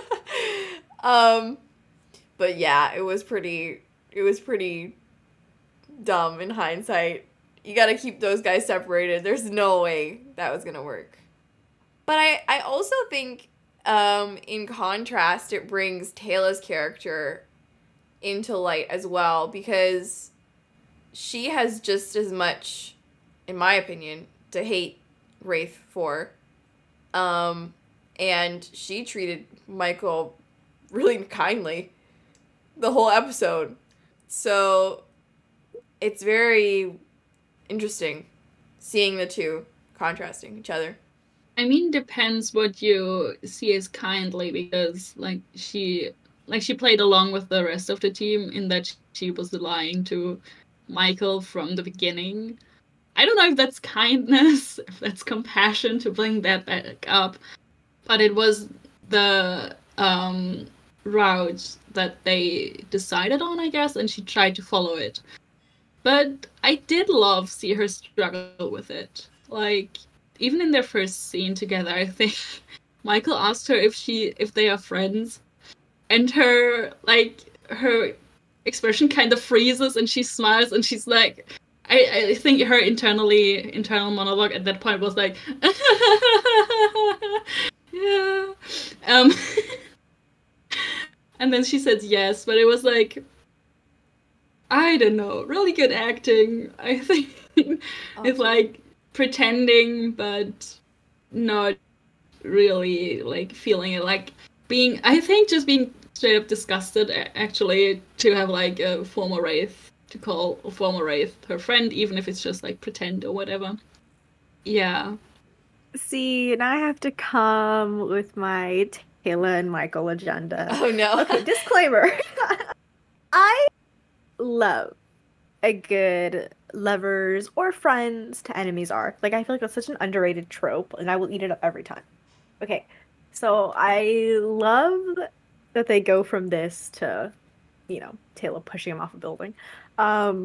um but yeah, it was pretty It was pretty dumb in hindsight. You gotta keep those guys separated. There's no way that was gonna work. But I, I also think, um, in contrast, it brings Tayla's character into light as well, because she has just as much, in my opinion, to hate Wraith for. Um, and she treated Michael really kindly the whole episode. So it's very interesting seeing the two contrasting each other. I mean, depends what you see as kindly, because like she like she played along with the rest of the team in that she was lying to Michael from the beginning. I don't know if that's kindness, if that's compassion to bring that back up, but it was the um route that they decided on, I guess, and she tried to follow it. But I did love see her struggle with it. Like, even in their first scene together, I think Michael asked her if she if they are friends, and her like her expression kind of freezes and she smiles and she's like, I, I think her internally internal monologue at that point was like yeah. Um And then she said yes, but it was like, I don't know, really good acting, I think. Oh. It's like pretending, but not really like feeling it. Like being, I think just being straight up disgusted actually to have like a former Wraith, to call a former Wraith her friend, even if it's just like pretend or whatever. Yeah. See, now I have to come with my Tayla and Michael agenda. Oh no. Okay, disclaimer. I love a good lovers or friends to enemies arc. Like I feel like that's such an underrated trope and I will eat it up every time. Okay. So I love that they go from this to, you know, Tayla pushing him off a building. Um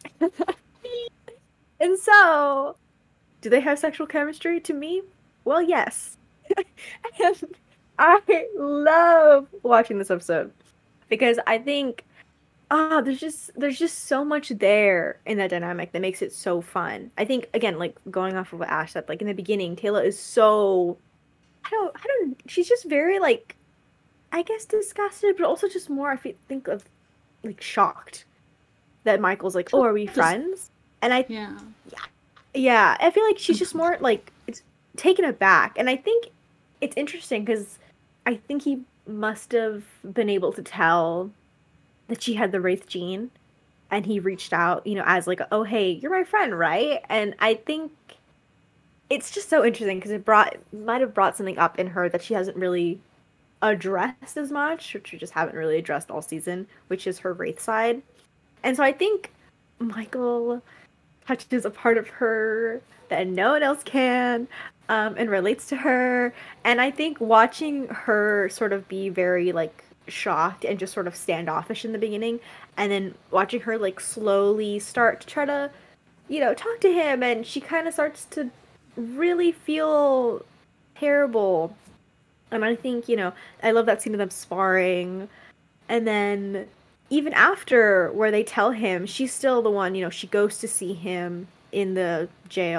and so do they have sexual chemistry? To me? Well, yes. And I love watching this episode because I think ah, oh, there's just there's just so much there in that dynamic that makes it so fun. I think again, like going off of what Ash said, like in the beginning, Tayla is so I don't I don't she's just very like I guess disgusted, but also just more I think of like shocked that Michael's like, oh, are we friends? And I yeah yeah yeah I feel like she's just more like it's taken aback, and I think it's interesting because I think he must have been able to tell that she had the Wraith gene, and he reached out, you know, as like, oh, hey, you're my friend, right? And I think it's just so interesting because it brought might have brought something up in her that she hasn't really addressed as much, which we just haven't really addressed all season, which is her Wraith side. And so I think Michael touches a part of her that no one else can, um, and relates to her. And I think watching her sort of be very like shocked and just sort of standoffish in the beginning, and then watching her like slowly start to try to, you know, talk to him, and she kind of starts to really feel terrible. And I think, you know, I love that scene of them sparring. And then even after, where they tell him, she's still the one, you know, she goes to see him in the jail,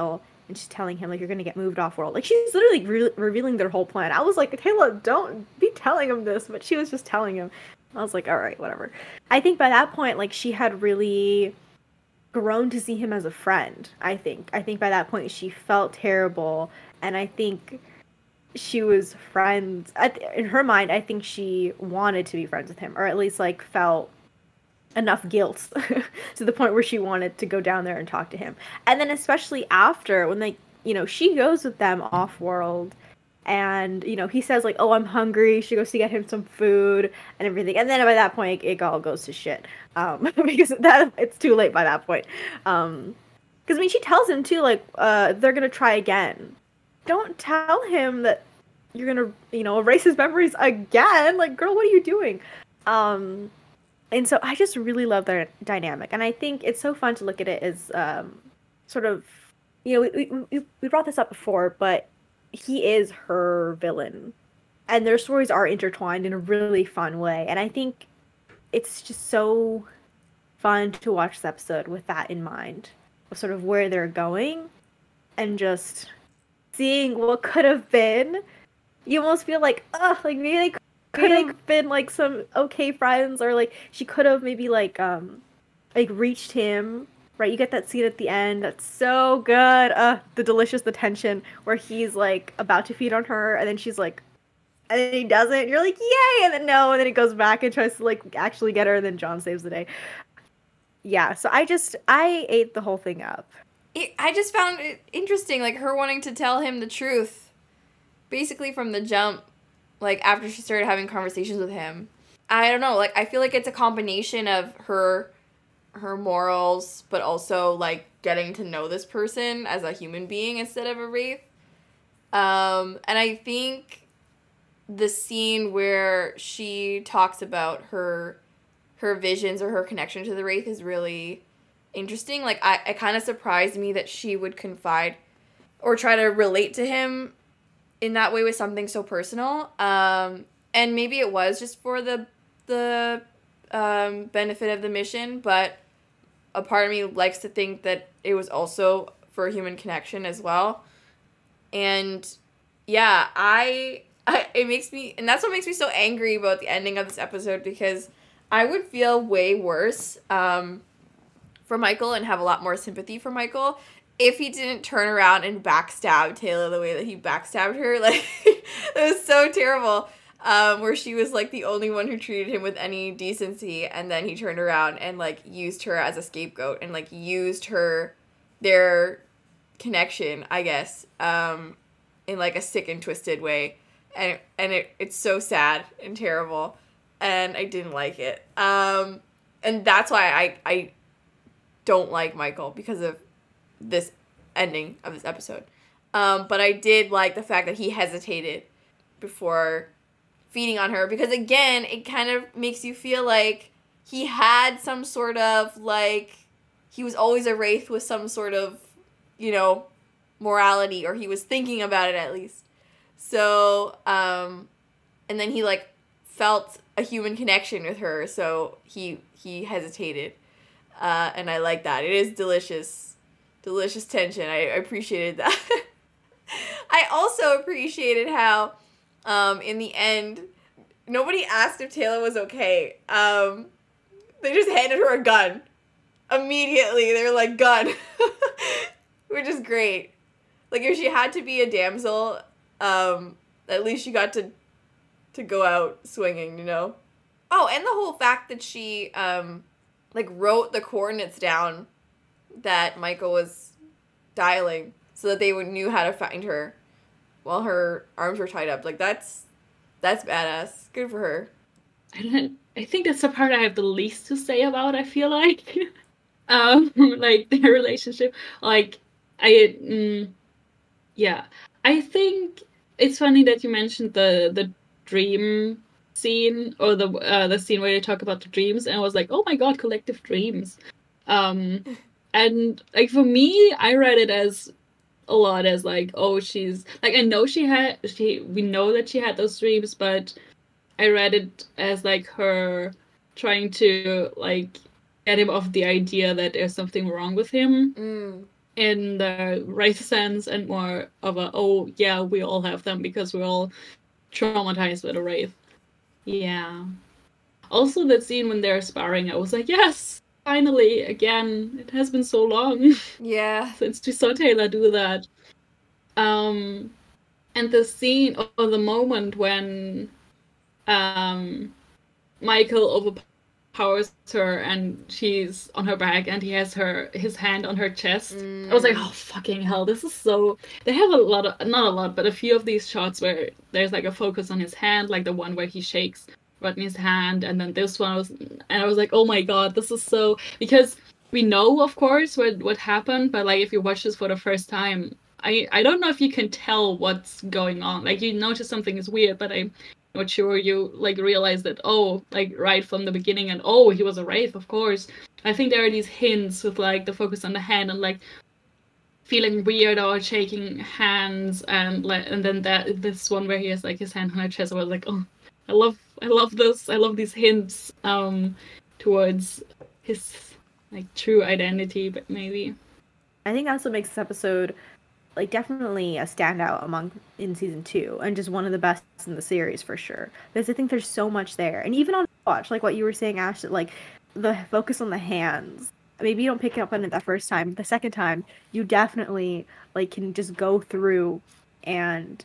and she's telling him like you're gonna get moved off world. Like she's literally re- revealing their whole plan. I was like, Taylor, don't be telling him this, but she was just telling him. I was like, all right, whatever. I think by that point, like she had really grown to see him as a friend. I think. I think by that point she felt terrible, and I think she was friends. At, in her mind, I think she wanted to be friends with him, or at least like felt enough guilt to the point where she wanted to go down there and talk to him. And then especially after when they, you know, she goes with them off world, and you know he says like, oh, I'm hungry. She goes to get him some food and everything, and then by that point it all goes to shit, um because that it's too late by that point. um because I mean she tells him too, like, uh they're gonna try again. Don't tell him that you're gonna, you know, erase his memories again. Like, girl, what are you doing? um And so I just really love their dynamic. And I think it's so fun to look at it as um, sort of, you know, we, we, we brought this up before, but he is her villain. And their stories are intertwined in a really fun way. And I think it's just so fun to watch this episode with that in mind, of sort of where they're going and just seeing what could have been. You almost feel like, ugh, like maybe they could have been like some okay friends, or like she could have maybe like um like reached him, right? You get that scene at the end that's so good. Uh the delicious the tension where he's like about to feed on her, and then she's like, and then he doesn't, and you're like, yay, and then no, and then he goes back and tries to like actually get her, and then John saves the day. Yeah, so I just I ate the whole thing up. It, I just found it interesting, like her wanting to tell him the truth basically from the jump. Like, after she started having conversations with him. I don't know, like, I feel like it's a combination of her her morals, but also, like, getting to know this person as a human being instead of a wraith. Um, and I think the scene where she talks about her her visions or her connection to the wraith is really interesting. Like, I, it kind of surprised me that she would confide or try to relate to him in that way with something so personal. Um, and maybe it was just for the the um, benefit of the mission, but a part of me likes to think that it was also for a human connection as well. And yeah, I, I it makes me, and that's what makes me so angry about the ending of this episode, because I would feel way worse um, for Michael and have a lot more sympathy for Michael if he didn't turn around and backstab Taylor the way that he backstabbed her. Like, it was so terrible. Um, where she was, like, the only one who treated him with any decency, and then he turned around and, like, used her as a scapegoat and, like, used her, their connection, I guess, um, in, like, a sick and twisted way. And, and it, it's so sad and terrible, and I didn't like it. Um, and that's why I, I don't like Michael, because of this ending of this episode. Um, but I did like the fact that he hesitated before feeding on her, because again, it kind of makes you feel like he had some sort of, like, he was always a wraith with some sort of, you know, morality, or he was thinking about it at least. So, um, and then he, like, felt a human connection with her, so he, he hesitated. Uh, and I like that. It is delicious. Delicious tension. I, I appreciated that. I also appreciated how, um, in the end, nobody asked if Taylor was okay. Um, they just handed her a gun. Immediately, they were like, gun. Which is great. Like, if she had to be a damsel, um, at least she got to to go out swinging, you know? Oh, and the whole fact that she, um, like, wrote the coordinates down that Michael was dialing so that they would knew how to find her while her arms were tied up. Like, that's that's badass. Good for her. I don't, I think that's the part I have the least to say about, I feel like. um, like, their relationship. Like, I, mm, yeah. I think it's funny that you mentioned the, the dream scene, or the uh, the scene where you talk about the dreams, and I was like, oh my god, collective dreams. Um... And, like, for me, I read it as a lot as, like, oh, she's, like, I know she had, she, we know that she had those dreams, but I read it as, like, her trying to, like, get him off the idea that there's something wrong with him. Mm. in the Wraith sense and more of a, oh yeah, we all have them because we're all traumatized with a Wraith. Yeah. Also that scene when they're sparring, I was like, yes, finally, again, it has been so long Yeah. since we saw Taylor do that. Um, and the scene or the moment when um, Michael overpowers her and she's on her back and he has her his hand on her chest. Mm. I was like, oh fucking hell, this is so. They have a lot of, not a lot, but a few of these shots where there's like a focus on his hand, like the one where he shakes Rodney's hand, and then this one was, and I was like, oh my god, this is so, because we know, of course, what what happened, but like if you watch this for the first time, I I don't know if you can tell what's going on. Like you notice something is weird, but I'm not sure you like realize that, oh, like right from the beginning, and oh, he was a Wraith, of course. I think there are these hints with like the focus on the hand and like feeling weird or shaking hands, and like and then that this one where he has like his hand on her chest. I was like, oh, I love I love this. I love these hints um towards his like true identity, but maybe. I think that's what makes this episode like definitely a standout among in season two, and just one of the best in the series for sure. Because I think there's so much there, and even on watch, like what you were saying, Ash, that like the focus on the hands. Maybe you don't pick up on it that first time. The second time, you definitely like can just go through and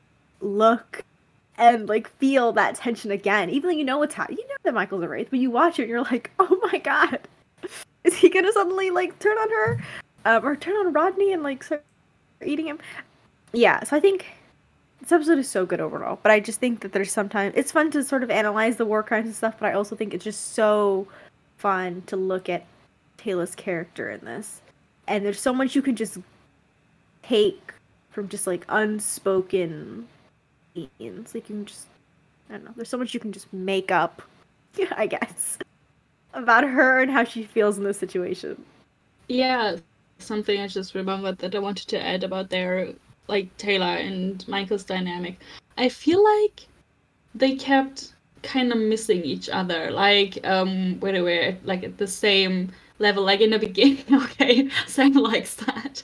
look and like feel that tension again. Even though you know what's happening, you know that Michael's a Wraith, but you watch it and you're like, oh my god, is he gonna suddenly like turn on her, um, or turn on Rodney and like start eating him? Yeah. So I think this episode is so good overall. But I just think that there's sometimes it's fun to sort of analyze the war crimes and stuff. But I also think it's just so fun to look at Taylor's character in this, and there's so much you can just take from just like unspoken scenes. Like you can just, I don't know, there's so much you can just make up, I guess, about her and how she feels in this situation. Yeah, something I just remembered that I wanted to add about their like Taylor and Michael's dynamic. I feel like they kept kind of missing each other, like um where they were like at the same level, like in the beginning. Okay, Sam likes that.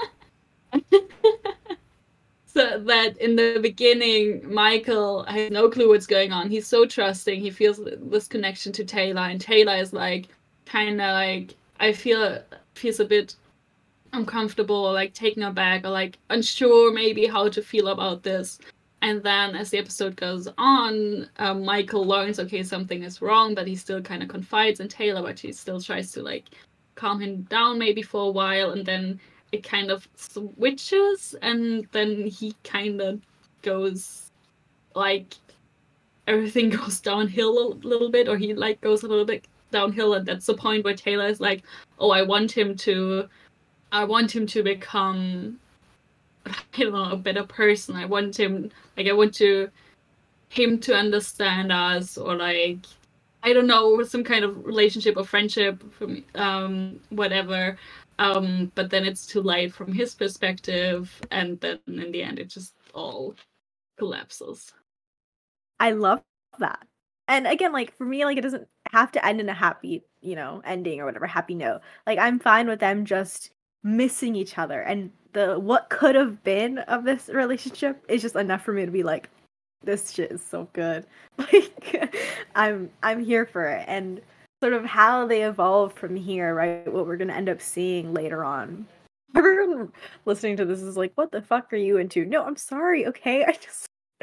So that in the beginning, Michael has no clue what's going on. He's so trusting. He feels this connection to Taylor, and Taylor is like kind of like, I feel feels a bit uncomfortable, or like taken aback, or like unsure maybe how to feel about this. And then as the episode goes on, um, Michael learns, okay, something is wrong, but he still kind of confides in Taylor, but he still tries to like calm him down maybe for a while, and then it kind of switches, and then he kind of goes like everything goes downhill a little bit, or he like goes a little bit downhill, and that's the point where Taylor is like, oh, I want him to, I want him to become, I don't know, a better person. I want him, like, I want to him to understand us, or like, I don't know, some kind of relationship or friendship, from um, whatever. Um, but then it's too late from his perspective, and then in the end, it just all collapses. I love that. And again, like for me, like it doesn't have to end in a happy, you know, ending or whatever, happy note. Like I'm fine with them just missing each other, and the what could have been of this relationship is just enough for me to be like, this shit is so good. Like I'm I'm here for it. And sort of how they evolve from here, right? What we're gonna end up seeing later on. Everyone listening to this is like, what the fuck are you into? No, I'm sorry, okay? I just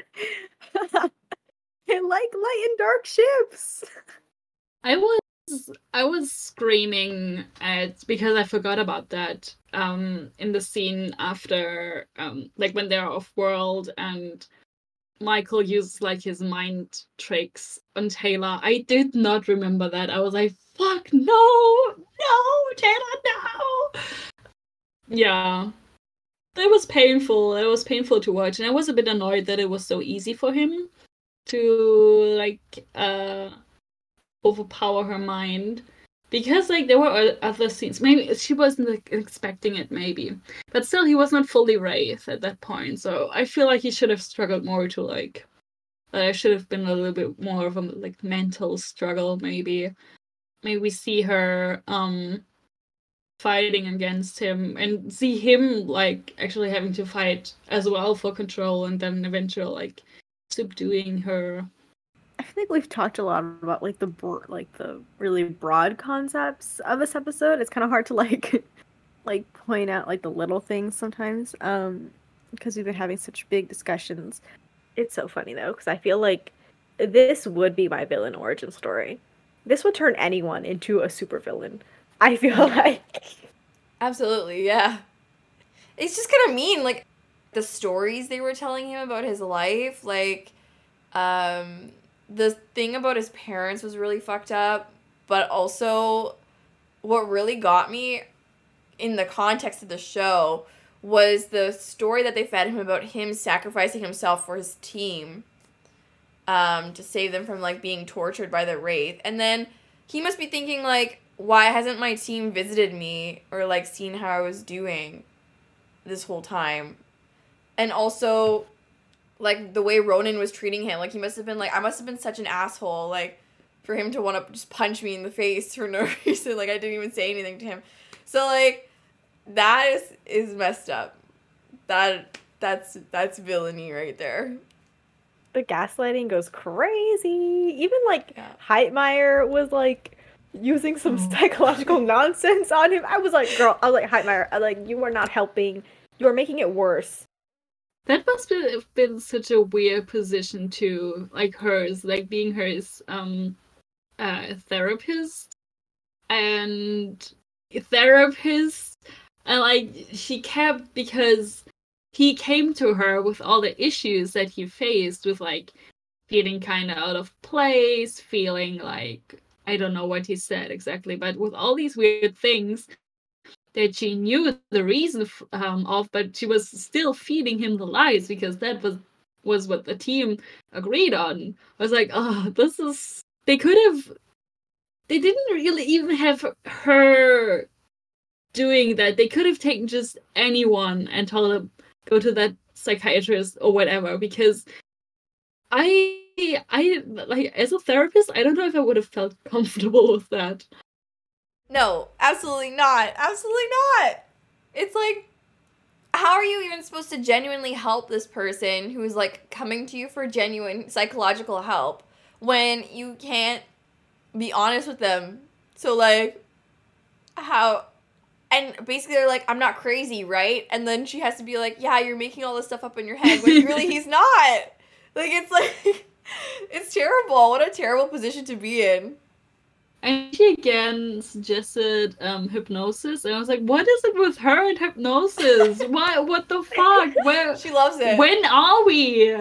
I like light and dark ships. I was I was screaming at, because I forgot about that um in the scene after um like when they're off world and Michael uses like his mind tricks on Taylor. I did not remember that. I was like, fuck no, no, Taylor, no. Yeah. It was painful. It was painful to watch, and I was a bit annoyed that it was so easy for him to like uh overpower her mind, because like there were other scenes. Maybe she wasn't like, expecting it, maybe, but still, he was not fully Wraith at that point. So I feel like he should have struggled more to like. There should have been a little bit more of a like mental struggle. Maybe, maybe we see her um fighting against him and see him like actually having to fight as well for control and then eventually like subduing her. I think we've talked a lot about like the bro- like the really broad concepts of this episode. It's kind of hard to like like point out like the little things sometimes um because we've been having such big discussions. It's so funny though because I feel like this would be my villain origin story. This would turn anyone into a supervillain. I feel like. Absolutely, yeah. It's just kind of mean, like, the stories they were telling him about his life, like, um, the thing about his parents was really fucked up, but also what really got me in the context of the show was the story that they fed him about him sacrificing himself for his team, um, to save them from, like, being tortured by the Wraith. And then he must be thinking, like, why hasn't my team visited me or, like, seen how I was doing this whole time? And also, like, the way Ronan was treating him, like, he must have been, like, I must have been such an asshole, like, for him to want to just punch me in the face for no reason. Like, I didn't even say anything to him. So, like, that is, is messed up. That, that's, that's villainy right there. The gaslighting goes crazy. Even, like, Yeah. Heitmeyer was, like, using some psychological nonsense on him. I was like, girl, I was like, Heitmeyer, I was like, you are not helping. You are making it worse. That must have been such a weird position to like hers, like being hers um uh therapist and therapist and like she kept because he came to her with all the issues that he faced with like feeling kind of out of place, feeling like I don't know what he said exactly, but with all these weird things that she knew the reason um, of, but she was still feeding him the lies because that was was what the team agreed on. I was like, oh, this is. They could have. They didn't really even have her doing that. They could have taken just anyone and told them go to that psychiatrist or whatever. Because I, I like as a therapist, I don't know if I would have felt comfortable with that. No, absolutely not. Absolutely not. It's like, how are you even supposed to genuinely help this person who's like coming to you for genuine psychological help when you can't be honest with them? So like, how, and basically they're like, I'm not crazy, right? And then she has to be like, yeah, you're making all this stuff up in your head when really he's not. Like, it's like, it's terrible. What a terrible position to be in. And she again suggested um, hypnosis, and I was like, "What is it with her and hypnosis? Why? What the fuck? Where? She loves it. When are we?"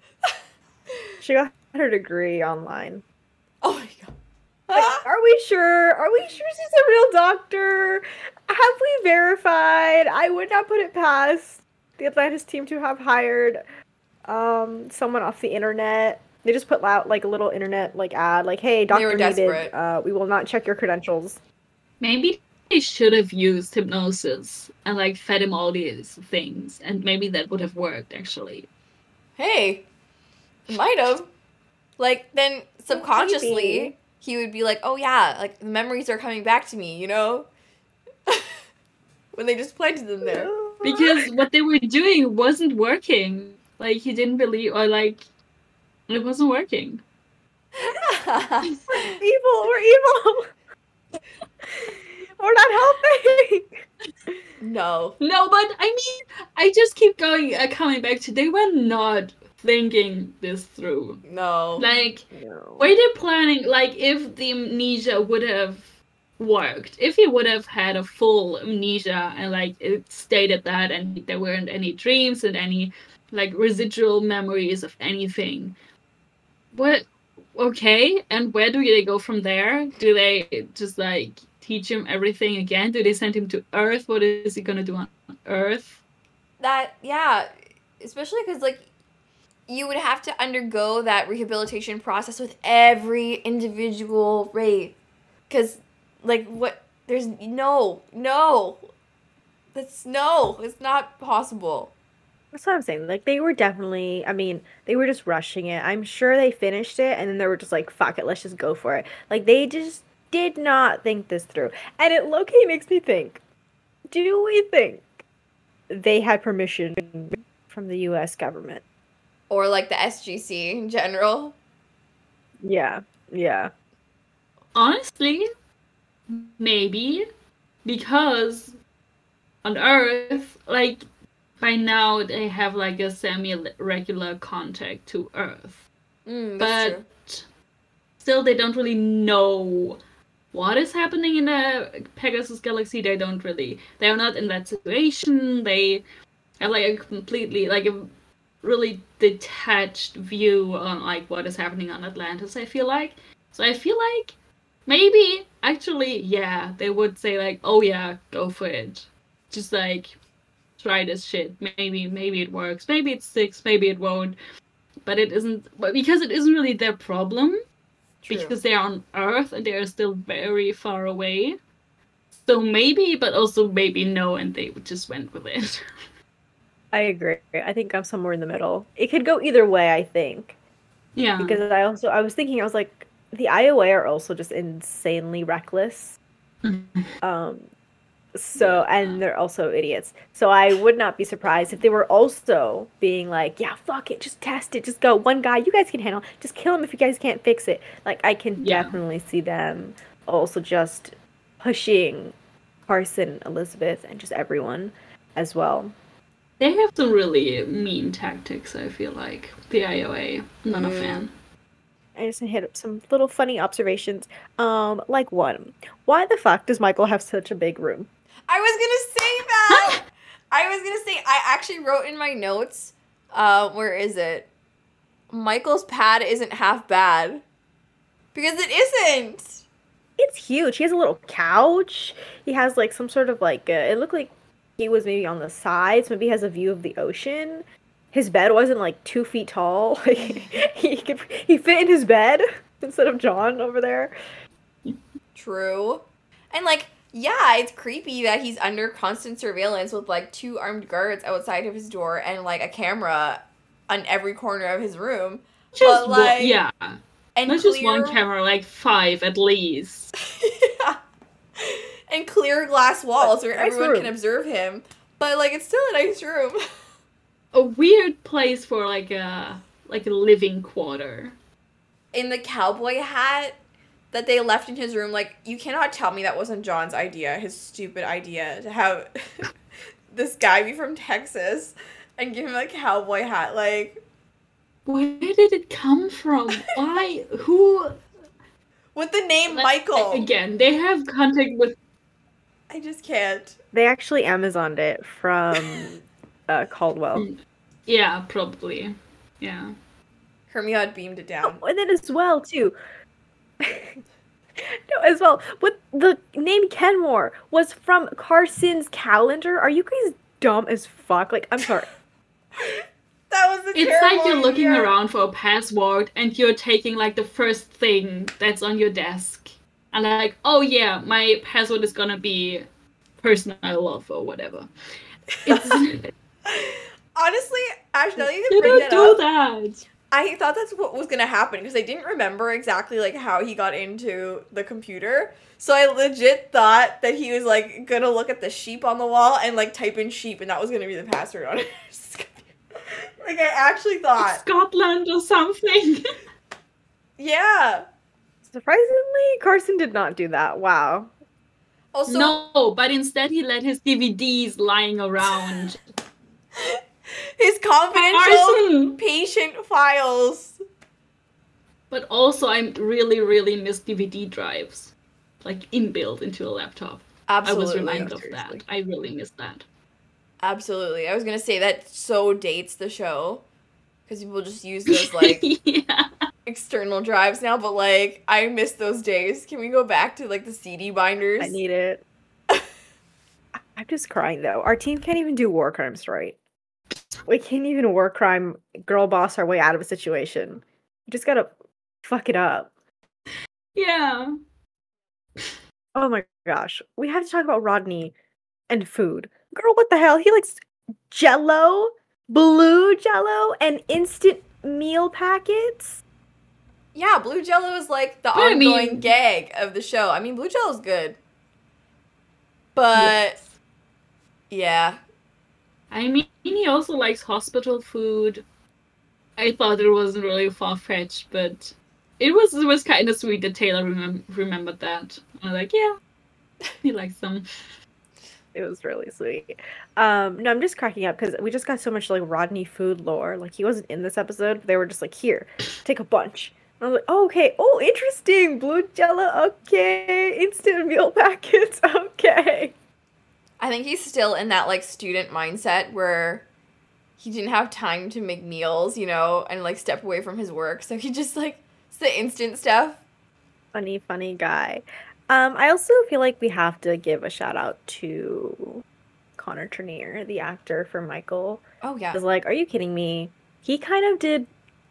She got her degree online. Oh my god. Like, are we sure? Are we sure she's a real doctor? Have we verified? I would not put it past the Atlantis team to have hired um someone off the internet. They just put out like a little internet like ad, like, "Hey, doctor were needed. desperate. Uh, we will not check your credentials." Maybe they should have used hypnosis and like fed him all these things, and maybe that would have worked actually. Hey, might have. Like, then subconsciously, Maybe. he would be like, oh yeah, like, the memories are coming back to me, you know? When they just planted them there. Because what they were doing wasn't working. Like he didn't believe, or like it wasn't working. We're evil. We're evil. We're not helping. No. No, but I mean, I just keep going, uh, coming back to they were not thinking this through. No. Like, No. were they planning, like, if the amnesia would have worked, if he would have had a full amnesia and, like, it stated that and there weren't any dreams and any, like, residual memories of anything, what, okay, and where do they go from there? Do they just, like, teach him everything again? Do they send him to Earth? What is he gonna do on Earth? That, yeah, especially because, like, you would have to undergo that rehabilitation process with every individual Wraith. Because, like, what, there's, no, no. That's, no, it's not possible. That's what I'm saying. Like, they were definitely, I mean, they were just rushing it. I'm sure they finished it, and then they were just like, fuck it, let's just go for it. Like, they just did not think this through. And it low-key makes me think, do we think they had permission from the U S government? Or like the S G C in general. Yeah, yeah. Honestly, maybe. Because on Earth, like, by now they have like a semi-regular contact to Earth. Mm, that's true. But still, they don't really know what is happening in the Pegasus Galaxy. They don't really, they're not in that situation. They have like a completely, like a really detached view on like what is happening on Atlantis, I feel like. So I feel like maybe, actually, yeah, they would say like, oh yeah, go for it. Just like, try this shit. Maybe, maybe it works. Maybe it sticks, maybe it won't. But it isn't, but because it isn't really their problem. True. Because they're on Earth and they're still very far away. So maybe, but also maybe no, and they just went with it. I agree. I think I'm somewhere in the middle. It could go either way, I think. Yeah. Because I also, I was thinking, I was like, the I O A are also just insanely reckless. um, so, and they're also idiots. So I would not be surprised if they were also being like, yeah, fuck it, just test it, just go. One guy, you guys can handle, just kill him if you guys can't fix it. Like, I can Yeah. definitely see them also just pushing Carson, Elizabeth, and just everyone as well. They have some really mean tactics, I feel like. The I O A. Not a Mm. fan. I just hit up some little funny observations. Um, like one, why the fuck does Michael have such a big room? I was gonna say that. I was gonna say I actually wrote in my notes. Uh, where is it? Michael's pad isn't half bad, because it isn't. It's huge. He has a little couch. He has like some sort of like uh, it looked like he was maybe on the sides. Maybe he has a view of the ocean. His bed wasn't like two feet tall. Like he could he fit in his bed instead of John over there. True, and like yeah, it's creepy that he's under constant surveillance with like two armed guards outside of his door and like a camera on every corner of his room. Just But, like, one, yeah. And Not clear, just one camera, like five at least. yeah. And clear glass walls where Nice everyone room. can observe him. But like it's still a nice room. A weird place for like a like a living quarter. In the cowboy hat that they left in his room, like you cannot tell me that wasn't John's idea, his stupid idea to have this guy be from Texas and give him a cowboy hat. Like, Where did it come from? Why? Who? with the name Like, Michael. Again, they have contact with. I just can't. They actually Amazoned it from uh, Caldwell. Yeah, probably. Yeah. Hermione beamed it down. Oh, and then as well too. No, as well. But the name Kenmore was from Carson's calendar. Are you guys dumb as fuck? Like, I'm sorry. That was a It's terrible like you're looking idea. around for a password and you're taking like the first thing that's on your desk. And like, oh yeah, my password is gonna be person I love or whatever. It's, Honestly, Ash, now that you they bring don't that do up, that. I thought that's what was gonna happen because I didn't remember exactly like how he got into the computer. So I legit thought that he was like gonna look at the sheep on the wall and like type in sheep and that was gonna be the password on it. Like I actually thought. Scotland or something. Yeah. Surprisingly, Carson did not do that. Wow. Also, No, but instead he let his D V Ds lying around. his confidential Carson! patient files. But also, I really, really miss D V D drives, like inbuilt into a laptop. Absolutely. I was reminded of seriously. that. I really miss that. Absolutely. I was gonna say that so dates the show. Because people just use those like yeah. external drives now, but like I miss those days. Can we go back to like the C D binders? I need it. I'm just crying though. Our team can't even do war crimes right. We can't even war crime girl boss our way out of a situation. You just gotta fuck it up. Yeah. Oh my gosh. We have to talk about Rodney and food. Girl, what the hell? He likes Jello, blue Jello, and instant meal packets. Yeah, Blue Jello is like the But I ongoing mean- gag of the show. I mean, Blue Jello's good. But Yes. Yeah. I mean, he also likes hospital food. I thought it wasn't really far-fetched, but it was it was kind of sweet that Taylor remem- remembered that. I was like, yeah, he likes them. It was really sweet. Um, no, I'm just cracking up because we just got so much like Rodney food lore. Like he wasn't in this episode, but they were just like, here, take a bunch. And I was like, oh, okay, oh, interesting. Blue Jell-O, okay. Instant meal packets, okay. I think he's still in that, like, student mindset where he didn't have time to make meals, you know, and, like, step away from his work. So he just, like, it's the instant stuff. Funny, funny guy. Um, I also feel like we have to give a shout out to Connor Trinneer, the actor for Michael. Oh, yeah. I was like, are you kidding me? He kind of did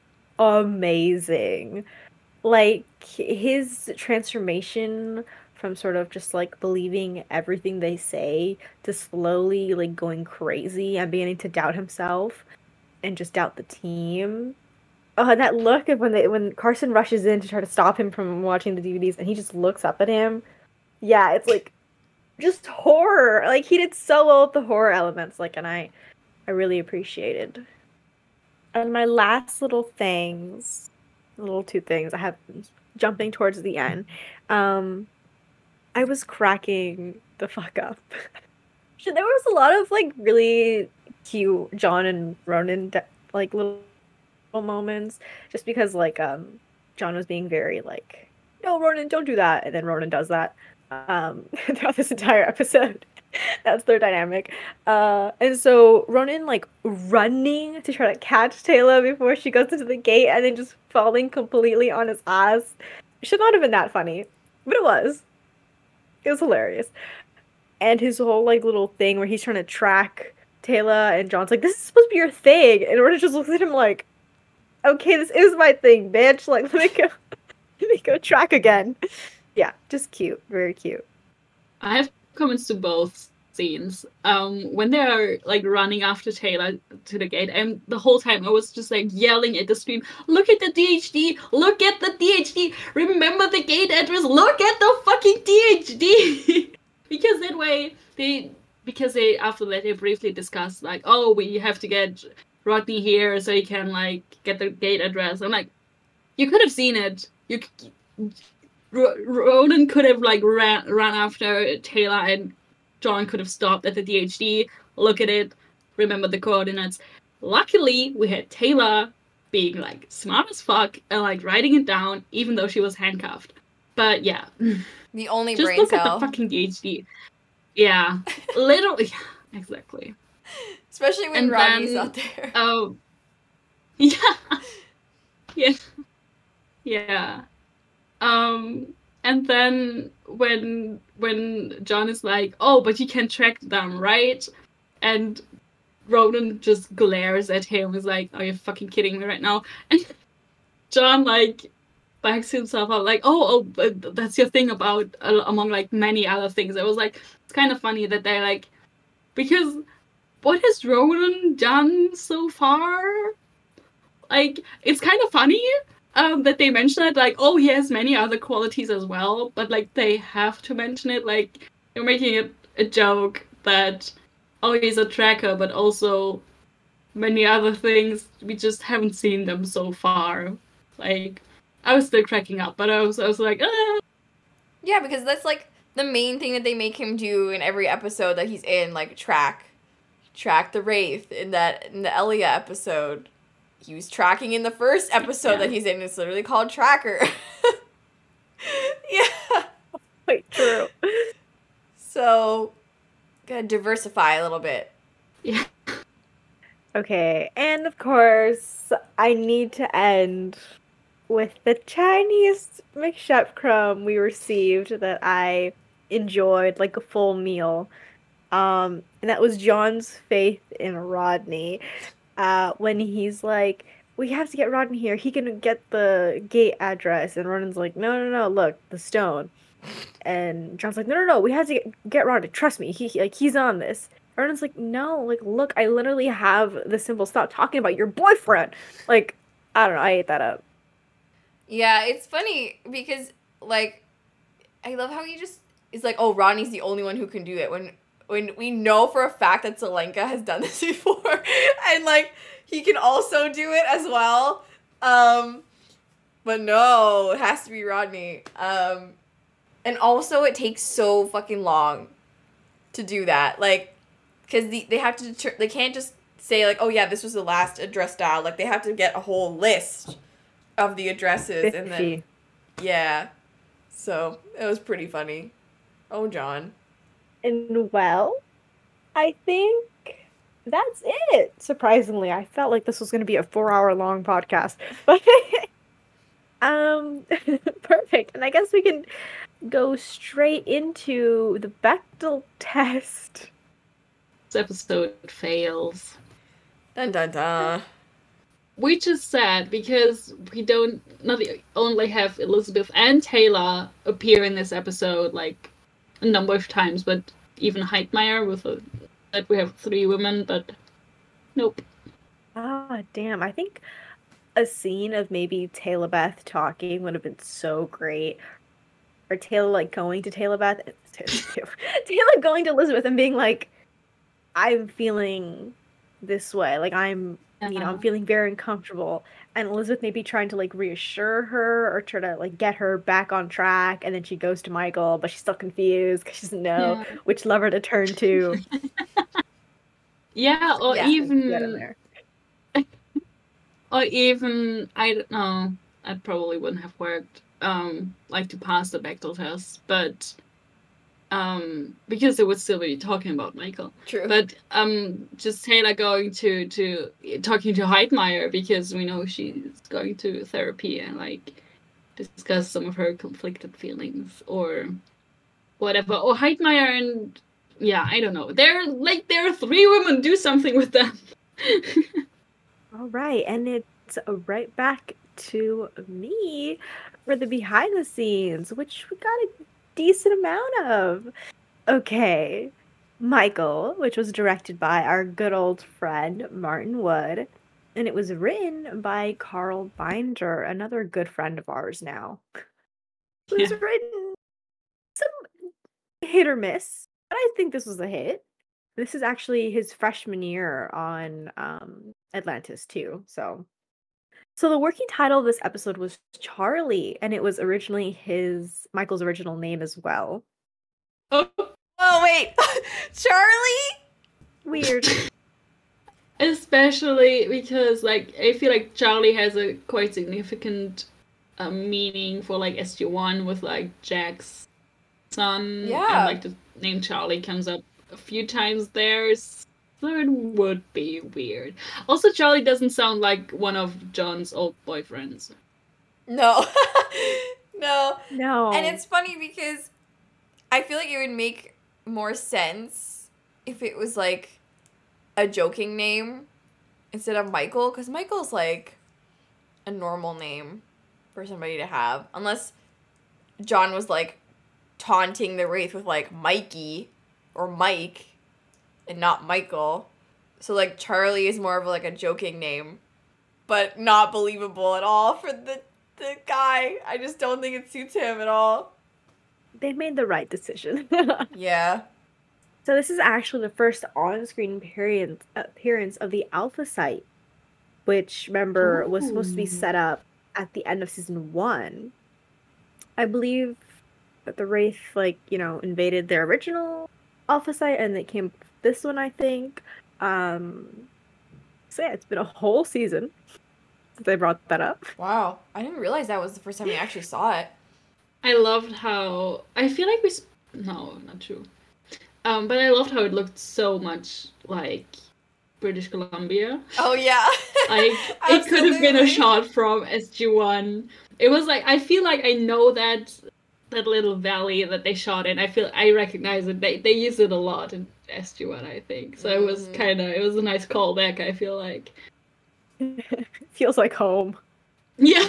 amazing. Like, his transformation from sort of just like believing everything they say to slowly like going crazy and beginning to doubt himself and just doubt the team. Oh, and that look of when they when Carson rushes in to try to stop him from watching the D V Ds and he just looks up at him. Yeah, it's like just horror. Like he did so well with the horror elements, like, and I I really appreciated. And my last little things, little two things I have jumping towards the end. Um I was cracking the fuck up. There was a lot of like really cute John and Ronan like little moments, just because like um John was being very like, no, Ronan, don't do that, and then Ronan does that um throughout this entire episode. That's their dynamic. Uh and so Ronan like running to try to catch Taylor before she goes into the gate and then just falling completely on his ass. It should not have been that funny, but it was. It was hilarious. And his whole like little thing where he's trying to track Taylor and John's like, this is supposed to be your thing, and Ronan just looks at him like, okay, this is my thing, bitch. Like, let me go, let me go track again. Yeah, just cute, very cute. I have comments to both scenes. Um, when they're like running after Taylor to the gate, and the whole time I was just like yelling at the screen, "Look at the D H D! Look at the D H D! Remember the gate address! Look at the fucking D H D!" Because that way they, because they after that they briefly discussed like, oh, we have to get Rodney here so he can like get the gate address. I'm like, you could have seen it. You. R- Ronan could have like ran ran after Taylor, and John could have stopped at the D H D, look at it, remember the coordinates. Luckily, we had Taylor being like smart as fuck and like writing it down, even though she was handcuffed. But yeah, The only just brain look cell. at the fucking D H D. Yeah, literally, yeah, exactly. Especially when And Rodney's then- out there. Oh, yeah, yeah, yeah. Um, and then when when John is like, "Oh, but you can track them, right?" And Ronan just glares at him, is like, "Are you fucking kidding me right now?" And John like backs himself up, like, "Oh, oh, but that's your thing about uh, among like many other things." It was like it's kind of funny that they like, because what has Ronan done so far? Like, it's kind of funny um, that they mention it, like, oh, he has many other qualities as well, but, like, they have to mention it, like, they're making it a joke that, oh, he's a tracker, but also many other things, we just haven't seen them so far. Like, I was still cracking up, but I was, I was like, ah. Yeah, because that's like the main thing that they make him do in every episode that he's in, like track, track the Wraith. In that in the Elia episode, he was tracking in the first episode Yeah. that he's in. It's literally called Tracker. Yeah. Quite true. So, gotta diversify a little bit. Yeah. Okay, and of course, I need to end with the Chinese McChef crumb we received that I enjoyed like a full meal. Um, and that was John's faith in Rodney. Uh, when he's like, we have to get Rodney here. He can get the gate address. And Ronan's like, no, no, no, look, the stone. And John's like, no, no, no, we have to get, get Rodney. Trust me, he like he's on this. Ronan's like, no, like, look, I literally have the symbol. Stop talking about your boyfriend. Like, I don't know, I ate that up. Yeah, it's funny because, like, I love how he just is like, oh, Rodney's the only one who can do it. When when we know for a fact that Zelenka has done this before, and like he can also do it as well. Um, but no, it has to be Rodney. Um, and also it takes so fucking long to do that, like, because the, they have to deter- they can't just say like, oh yeah, this was the last address dial. Like they have to get a whole list of the addresses and then yeah, so it was pretty funny. Oh, John. And well, I think that's it. Surprisingly, I felt like this was going to be a four-hour-long podcast, but um, perfect. And I guess we can go straight into the Bechdel test. This episode fails. Dun dun dun. Which is sad because we don't not only have Elizabeth and Taylor appear in this episode like a number of times, but even Heitmeyer with a, that we have three women, but nope. Ah, damn. I think a scene of maybe Taylor Beth talking would have been so great. Or Taylor like going to Taylor Beth Taylor, Taylor going to Elizabeth and being like, I'm feeling this way. Like I'm you know, I'm feeling very uncomfortable. And Elizabeth maybe trying to like reassure her or try to like get her back on track. And then she goes to Michael, but she's still confused because she doesn't know Yeah. which lover to turn to. Yeah, or Yeah, even get in there. or even I don't know. That probably wouldn't have worked. Um, like to pass the Bechdel test, but um, because it would still be talking about Michael. True. But um, just Taylor going to to talking to Heitmeyer because we know she's going to therapy and like discuss some of her conflicted feelings or whatever. Or Heitmeyer and yeah, I don't know. They're like there are three women. Do something with them. All right, and it's right back to me for the behind the scenes, which we got a decent amount of. Okay, Michael, which was directed by our good old friend Martin Wood, and it was written by Carl Binder, another good friend of ours now. It was Yeah. written some hit or miss, but I think this was a hit. This is actually his freshman year on um, Atlantis too. So, so the working title of this episode was Charlie, and it was originally his Michael's original name as well. Oh, Oh wait, Charlie. Weird. especially because like I feel like Charlie has a quite significant uh, meaning for like S G one with like Jack's son. Yeah. And like the name Charlie comes up a few times there. So it would be weird. Also, Charlie doesn't sound like one of John's old boyfriends. No, no. No. And it's funny because I feel like it would make more sense if it was like a joking name instead of Michael, because Michael's like a normal name for somebody to have, unless John was like taunting the Wraith with like Mikey or Mike and not Michael. So like Charlie is more of like a joking name, but not believable at all for the the guy. I just don't think it suits him at all. They made the right decision. Yeah. So this is actually the first on-screen appearance appearance of the Alpha Site, which remember was supposed to be Ooh. set up at the end of season one. I believe that the Wraith, like, you know, invaded their original Alpha Site and they came this one, I think. Um so yeah, it's been a whole season since they brought that up. Wow. I didn't realize that was the first time we actually saw it. I loved how I feel like we sp- no, not true. Um, but I loved how it looked so much like British Columbia. Oh yeah. Like it could have been a Absolutely. shot from S G one. It was like I feel like I know that that little valley that they shot in. I feel I recognize it. They they use it a lot in S G one, I think. So it was Mhm. kind of it was a nice callback. I feel like. Feels like home. Yeah.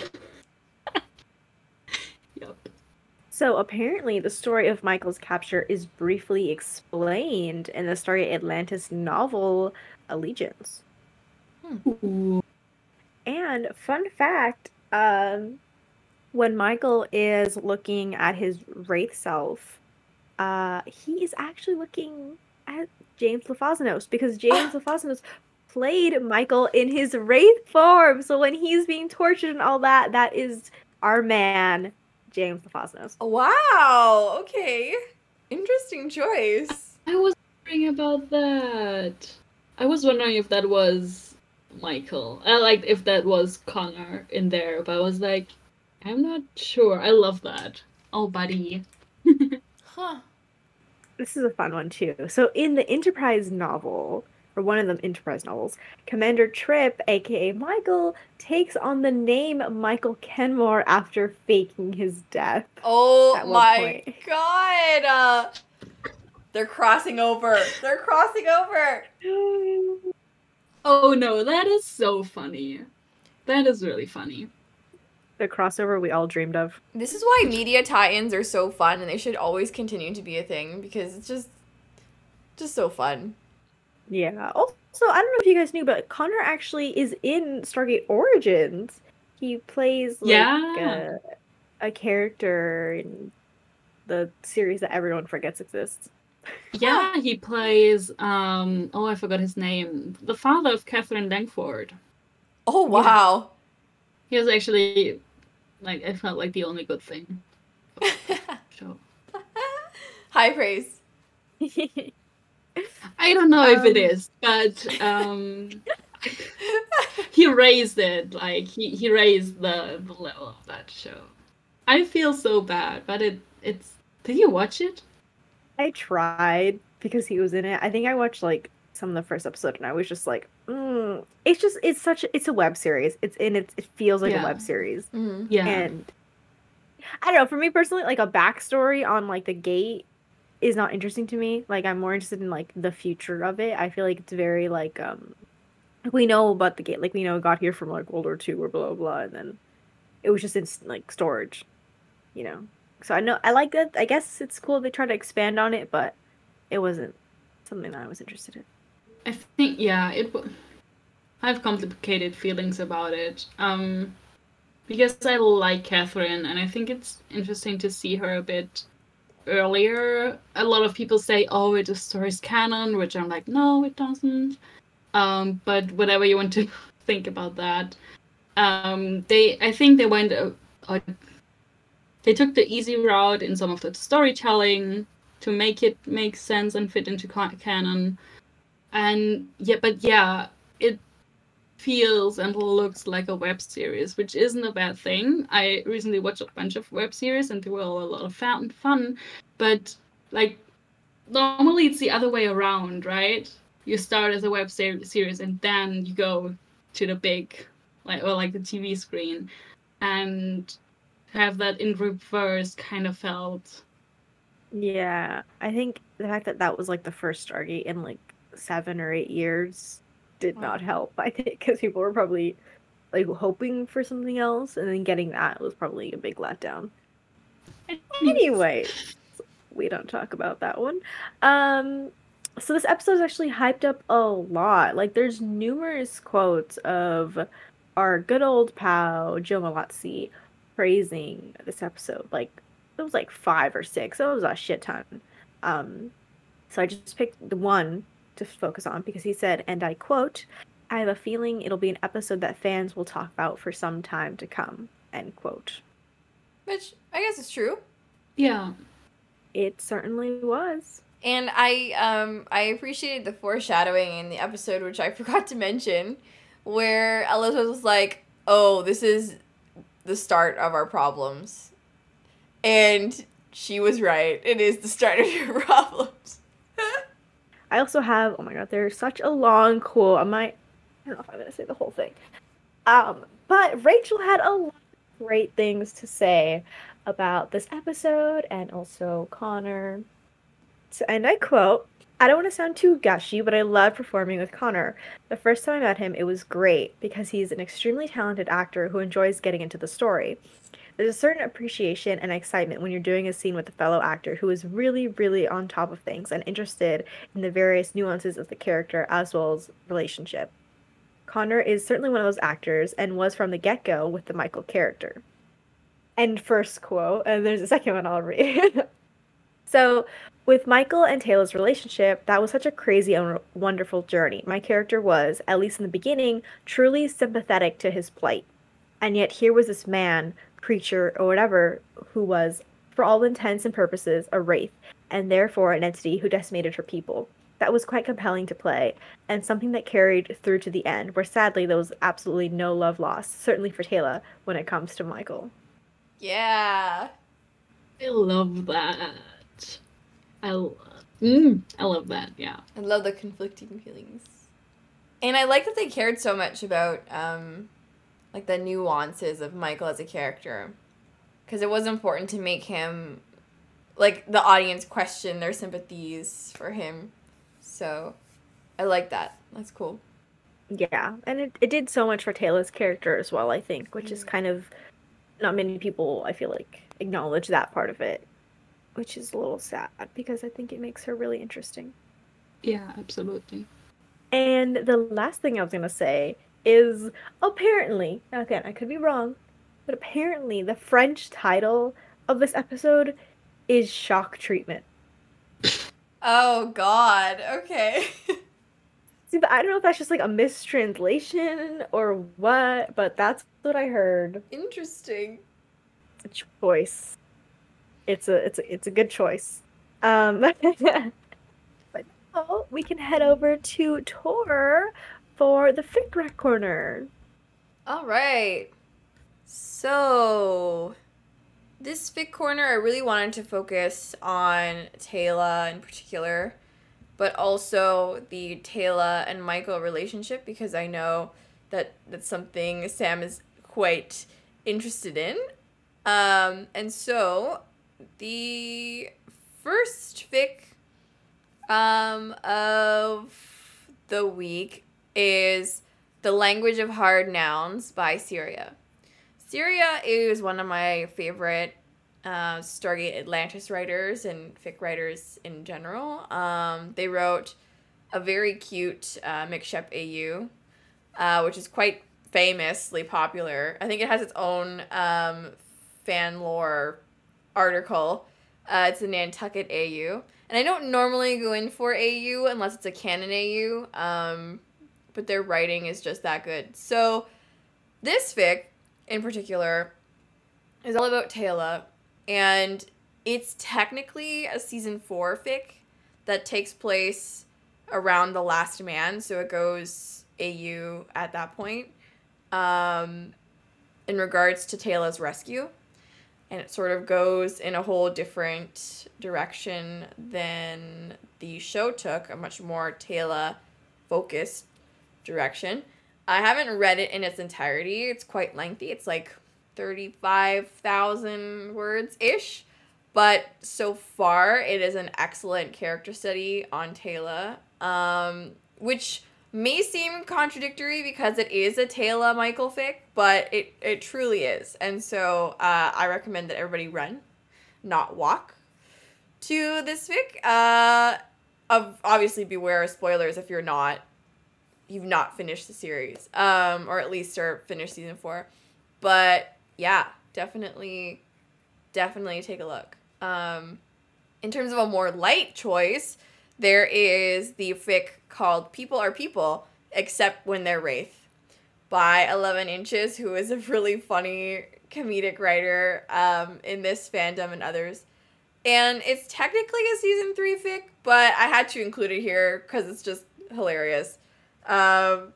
Yep. So apparently the story of Michael's capture is briefly explained in the Story Atlantis novel Allegiance. Ooh. And fun fact, um, when Michael is looking at his wraith self, uh, he is actually looking as James LaFosnos, because James LaFosnos played Michael in his Wraith form. So when he's being tortured and all that, that is our man, James LaFosnos. Wow. Okay. Interesting choice. I was wondering about that. I was wondering if that was Michael. I like if that was Connor in there, but I was like, I'm not sure. I love that. Oh, buddy. Huh. This is a fun one too. So in the Enterprise novel, or one of the Enterprise novels, Commander Trip, aka Michael, takes on the name Michael Kenmore after faking his death. Oh At one my point. god. Uh, they're crossing over. They're crossing over. Oh no, that is so funny. That is really funny. The crossover we all dreamed of. This is why media tie-ins are so fun, and they should always continue to be a thing, because it's just just so fun. Yeah. Also, I don't know if you guys knew, but Connor actually is in Stargate Origins. He plays like Yeah. a, a character in the series that everyone forgets exists. Yeah, he plays, um, oh, I forgot his name. The father of Catherine Langford. Oh wow. He was actually, like, I felt like the only good thing. So, High praise. I don't know if it Um, is, but um, he raised it. Like he, he raised the, the level of that show. I feel so bad, but it it's. Did you watch it? I tried because he was in it. I think I watched like some of the first episode, and I was just like, mm. It's just it's such a, it's a web series. It's in it's it feels like Yeah. a web series, Mhm. Yeah. and I don't know. For me personally, like a backstory on like the gate is not interesting to me. Like I'm more interested in like the future of it. I feel like it's very like um we know about the gate. Like we know it got here from like World War Two or blah blah blah, and then it was just in like storage, you know. So I know I like that. I guess it's cool they try to expand on it, but it wasn't something that I was interested in. I think yeah, it. w- I have complicated feelings about it. Um, because I like Catherine, and I think it's interesting to see her a bit earlier. A lot of people say, "Oh, it destroys canon," which I'm like, no, it doesn't. Um, but whatever you want to think about that, um, they I think they went a, a, they took the easy route in some of the storytelling to make it make sense and fit into ca- canon. And yeah, but yeah, it feels and looks like a web series, which isn't a bad thing. I recently watched a bunch of web series and they were all a lot of fun, fun. But like normally it's the other way around, right? You start as a web ser- series and then you go to the big, like or like the T V screen, and have that in reverse kind of felt. Yeah, I think the fact that that was like the first Stargate in like seven or eight years did not help. I think because people were probably like hoping for something else, and then getting that was probably a big letdown. Anyway, we don't talk about that one. Um, so this episode is actually hyped up a lot. Like, there's numerous quotes of our good old pal Joe Malazzi praising this episode. Like, it was like five or six. It was a shit ton. Um, so I just picked the one to focus on because he said, and I quote, "I have a feeling it'll be an episode that fans will talk about for some time to come." End quote. Which I guess is true. Yeah. It certainly was. And I um I appreciated the foreshadowing in the episode, which I forgot to mention, where Elizabeth was like, "Oh, this is the start of our problems," and she was right. It is the start of your problems. I also have, oh my god, there's such a long quote. I might, I don't know if I'm going to say the whole thing. Um, but Rachel had a lot of great things to say about this episode and also Connor. So, and I quote, "I don't want to sound too gushy, but I love performing with Connor. The first time I met him, it was great because he's an extremely talented actor who enjoys getting into the story. There's a certain appreciation and excitement when you're doing a scene with a fellow actor who is really, really on top of things and interested in the various nuances of the character as well as relationship. Connor is certainly one of those actors and was from the get-go with the Michael character." End first quote, and there's a second one I'll read. So, with Michael and Taylor's relationship, that was such a crazy and wonderful journey. My character was, at least in the beginning, truly sympathetic to his plight. And yet, here was this man, creature, or whatever, who was, for all intents and purposes, a wraith, and therefore an entity who decimated her people. That was quite compelling to play, and something that carried through to the end, where sadly there was absolutely no love lost, certainly for Taylor, when it comes to Michael. Yeah. I love that. I love, mm, I love that, yeah. I love the conflicting feelings. And I like that they cared so much about, um, like, the nuances of Michael as a character. Because it was important to make him, like, the audience question their sympathies for him. So, I like that. That's cool. Yeah, and it, it did so much for Taylor's character as well, I think, which is kind of, not many people, I feel like, acknowledge that part of it. Which is a little sad, because I think it makes her really interesting. Yeah, absolutely. And the last thing I was going to say is, apparently, again, I could be wrong, but apparently the French title of this episode is Shock Treatment. Oh, God. Okay. See, but I don't know if that's just like a mistranslation or what, but that's what I heard. Interesting. It's a choice. It's a it's a it's a good choice. Um, but now we can head over to Tor for the Fic Rec Corner. All right. So, this Fic Corner, I really wanted to focus on Taylor in particular, but also the Taylor and Michael relationship, because I know that that's something Sam is quite interested in. Um, and so, the first fic um, of the week is The Language of Hard Nouns by Syria. Syria is one of my favorite uh, Stargate Atlantis writers and fic writers in general. Um, they wrote a very cute uh, McShep A U, uh, which is quite famously popular. I think it has its own um, fan lore article. Uh, it's a Nantucket A U. And I don't normally go in for A U unless it's a canon A U, um, but their writing is just that good. So this fic, in particular, is all about Taylor, and it's technically a season four fic that takes place around The Last Man, so it goes A U at that point, um, in regards to Taylor's rescue. And it sort of goes in a whole different direction than the show took, a much more Taylor-focused direction. I haven't read it in its entirety. It's quite lengthy. It's like thirty-five thousand words-ish. But so far, it is an excellent character study on Taylor, um, which may seem contradictory because it is a Taylor Michael fic, but it, it truly is. And so uh, I recommend that everybody run, not walk, to this fic. Uh, of obviously, beware of spoilers if you're not, you've not finished the series, um, or at least are finished season four. But yeah, definitely, definitely take a look. Um, in terms of a more light choice, there is the fic called People Are People, Except When They're Wraith, by eleven inches, who is a really funny comedic writer um, in this fandom and others. And it's technically a season three fic, but I had to include it here because it's just hilarious. Um,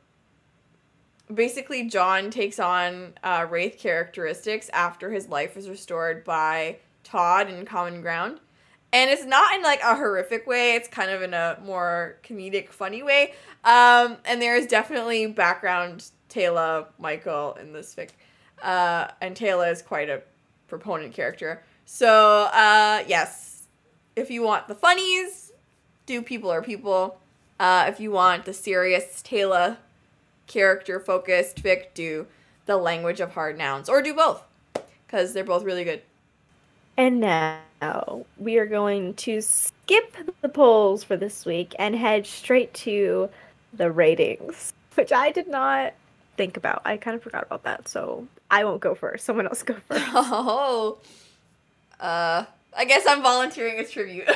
basically, John takes on uh, Wraith characteristics after his life is restored by Todd in Common Ground. And it's not in, like, a horrific way. It's kind of in a more comedic, funny way. Um, and there is definitely background Taylor Michael in this fic. Uh, and Taylor is quite a proponent character. So, uh, yes. If you want the funnies, do People Are People. Uh, if you want the serious Taylor character-focused fic, do The Language of Hard Nouns. Or do both. Because they're both really good. And now we are going to skip the polls for this week and head straight to the ratings, which I did not think about. I kind of forgot about that, so I won't go first. Someone else go first. Oh, uh, I guess I'm volunteering as tribute.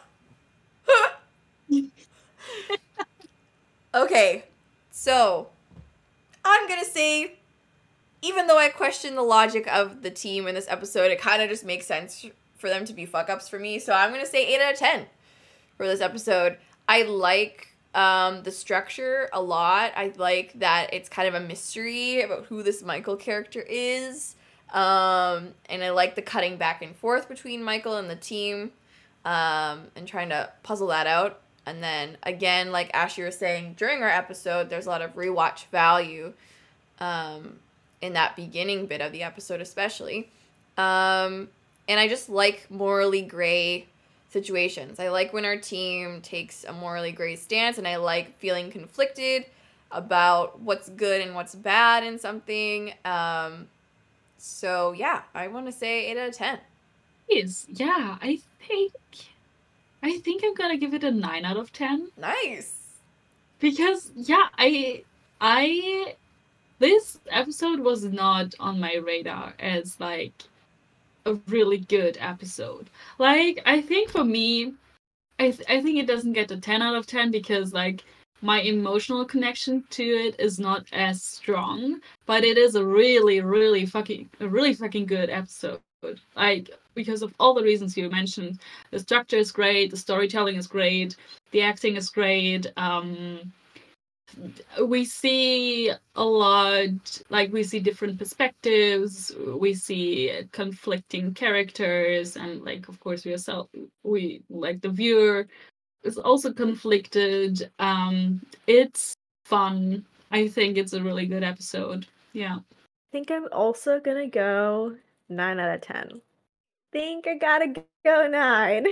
Okay, so I'm gonna say, even though I question the logic of the team in this episode, it kind of just makes sense for them to be fuck-ups for me. So I'm gonna say eight out of ten for this episode. I like um, the structure a lot. I like that it's kind of a mystery about who this Michael character is. Um, and I like the cutting back and forth between Michael and the team, um, and trying to puzzle that out. And then, again, like Ashley was saying during our episode, there's a lot of rewatch value um, in that beginning bit of the episode especially. Um, and I just like morally gray situations. I like when our team takes a morally gray stance, and I like feeling conflicted about what's good and what's bad in something. Um, so, yeah, I want to say eight out of ten. Yes, yeah, I think... I think I'm gonna give it a nine out of ten. Nice. Because, yeah, I... I... This episode was not on my radar as, like, a really good episode. Like, I think for me, I, th- I think it doesn't get a ten out of ten because, like, my emotional connection to it is not as strong, but it is a really, really fucking, a really fucking good episode. Like, because of all the reasons you mentioned. The structure is great, the storytelling is great, the acting is great. Um, we see a lot, like, we see different perspectives, we see conflicting characters, and, like, of course, we ourselves, we, like, the viewer is also conflicted. Um, it's fun. I think it's a really good episode. Yeah. I think I'm also gonna go nine out of ten. Think I gotta go nine.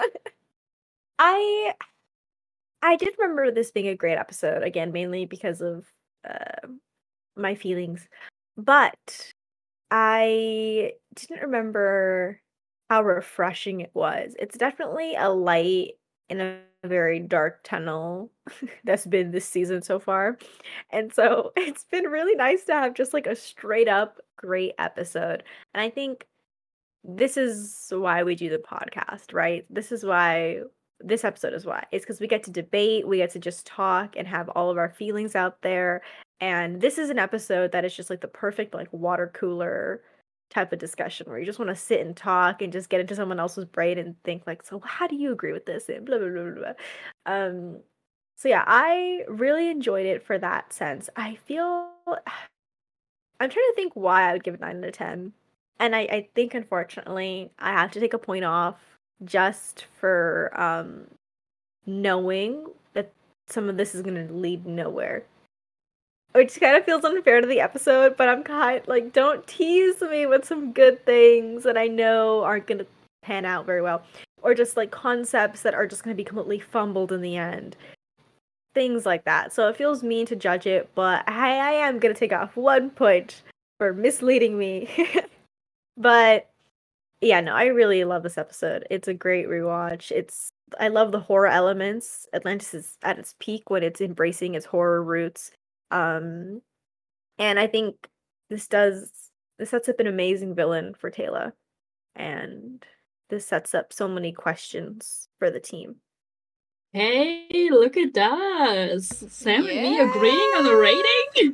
I I did remember this being a great episode, again, mainly because of uh, my feelings. But I didn't remember how refreshing it was. It's definitely a light in a very dark tunnel that's been this season so far. And so it's been really nice to have just like a straight up great episode. And I think this is why we do the podcast, right? This is why this episode is why. It's because we get to debate, we get to just talk and have all of our feelings out there. And this is an episode that is just like the perfect like water cooler type of discussion where you just want to sit and talk and just get into someone else's brain and think like, so how do you agree with this? And blah blah blah blah blah. Um so yeah, I really enjoyed it for that sense. I feel I'm trying to think why I would give it nine out of ten. And I, I think unfortunately I have to take a point off just for um knowing that some of this is gonna lead nowhere. Which kind of feels unfair to the episode, but I'm kind like, don't tease me with some good things that I know aren't gonna pan out very well. Or just like concepts that are just gonna be completely fumbled in the end. Things like that. So it feels mean to judge it, but I, I am gonna take off one point for misleading me. But yeah, no, I really love this episode. It's a great rewatch. It's I love the horror elements. Atlantis is at its peak when it's embracing its horror roots. Um, and I think this does this sets up an amazing villain for Taylor, and this sets up so many questions for the team. Hey, look at us! Sam and me agreeing on the rating.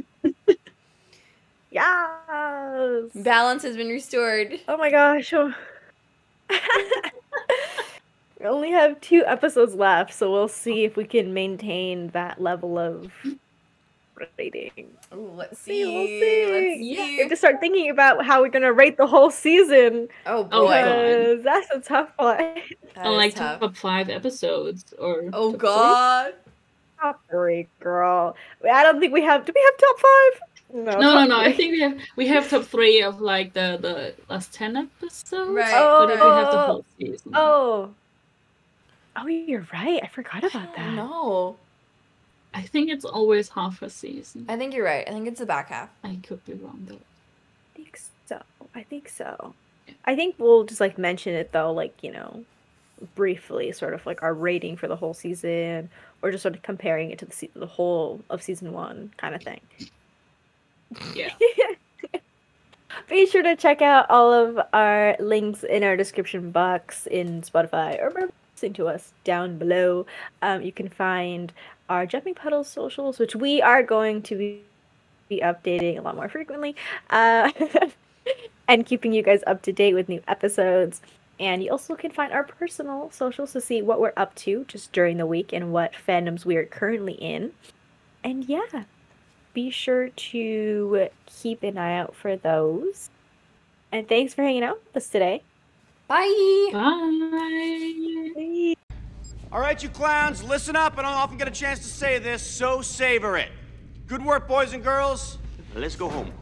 Yes, Balance has been restored. oh my gosh. Oh. We only have two episodes left, so we'll see if we can maintain that level of rating. Ooh, let's See, see. we'll see. Let's We see. have to start thinking about how we're gonna rate the whole season. Oh boy. Oh, God. Because that's a tough one. That On is like tough. top five episodes or Oh top god. Top three, girl. I don't think we have. Do we have top five? No, three? No, no, top no. I three. think we have we have top three of like the the last ten episodes. Right. But if we have the Oh. whole season. Oh. Oh, you're right. I forgot about that. No. I think it's always half a season. I think you're right. I think it's the back half. I could be wrong though. I think so. I think so. I think we'll just like mention it though, like, you know, briefly, sort of like our rating for the whole season, or just sort of comparing it to the se- the whole of season one kind of thing. Yeah. Be sure to check out all of our links in our description box in Spotify or wherever you're listening to us down below. Um, you can find our Jumping Puddles socials, which we are going to be, be updating a lot more frequently, uh, and keeping you guys up to date with new episodes. And you also can find our personal socials to see what we're up to just during the week and what fandoms we are currently in. And yeah, be sure to keep an eye out for those. And thanks for hanging out with us today. Bye. Bye. All right, you clowns, listen up. I don't often get a chance to say this, so savor it. Good work, boys and girls. Now let's go home.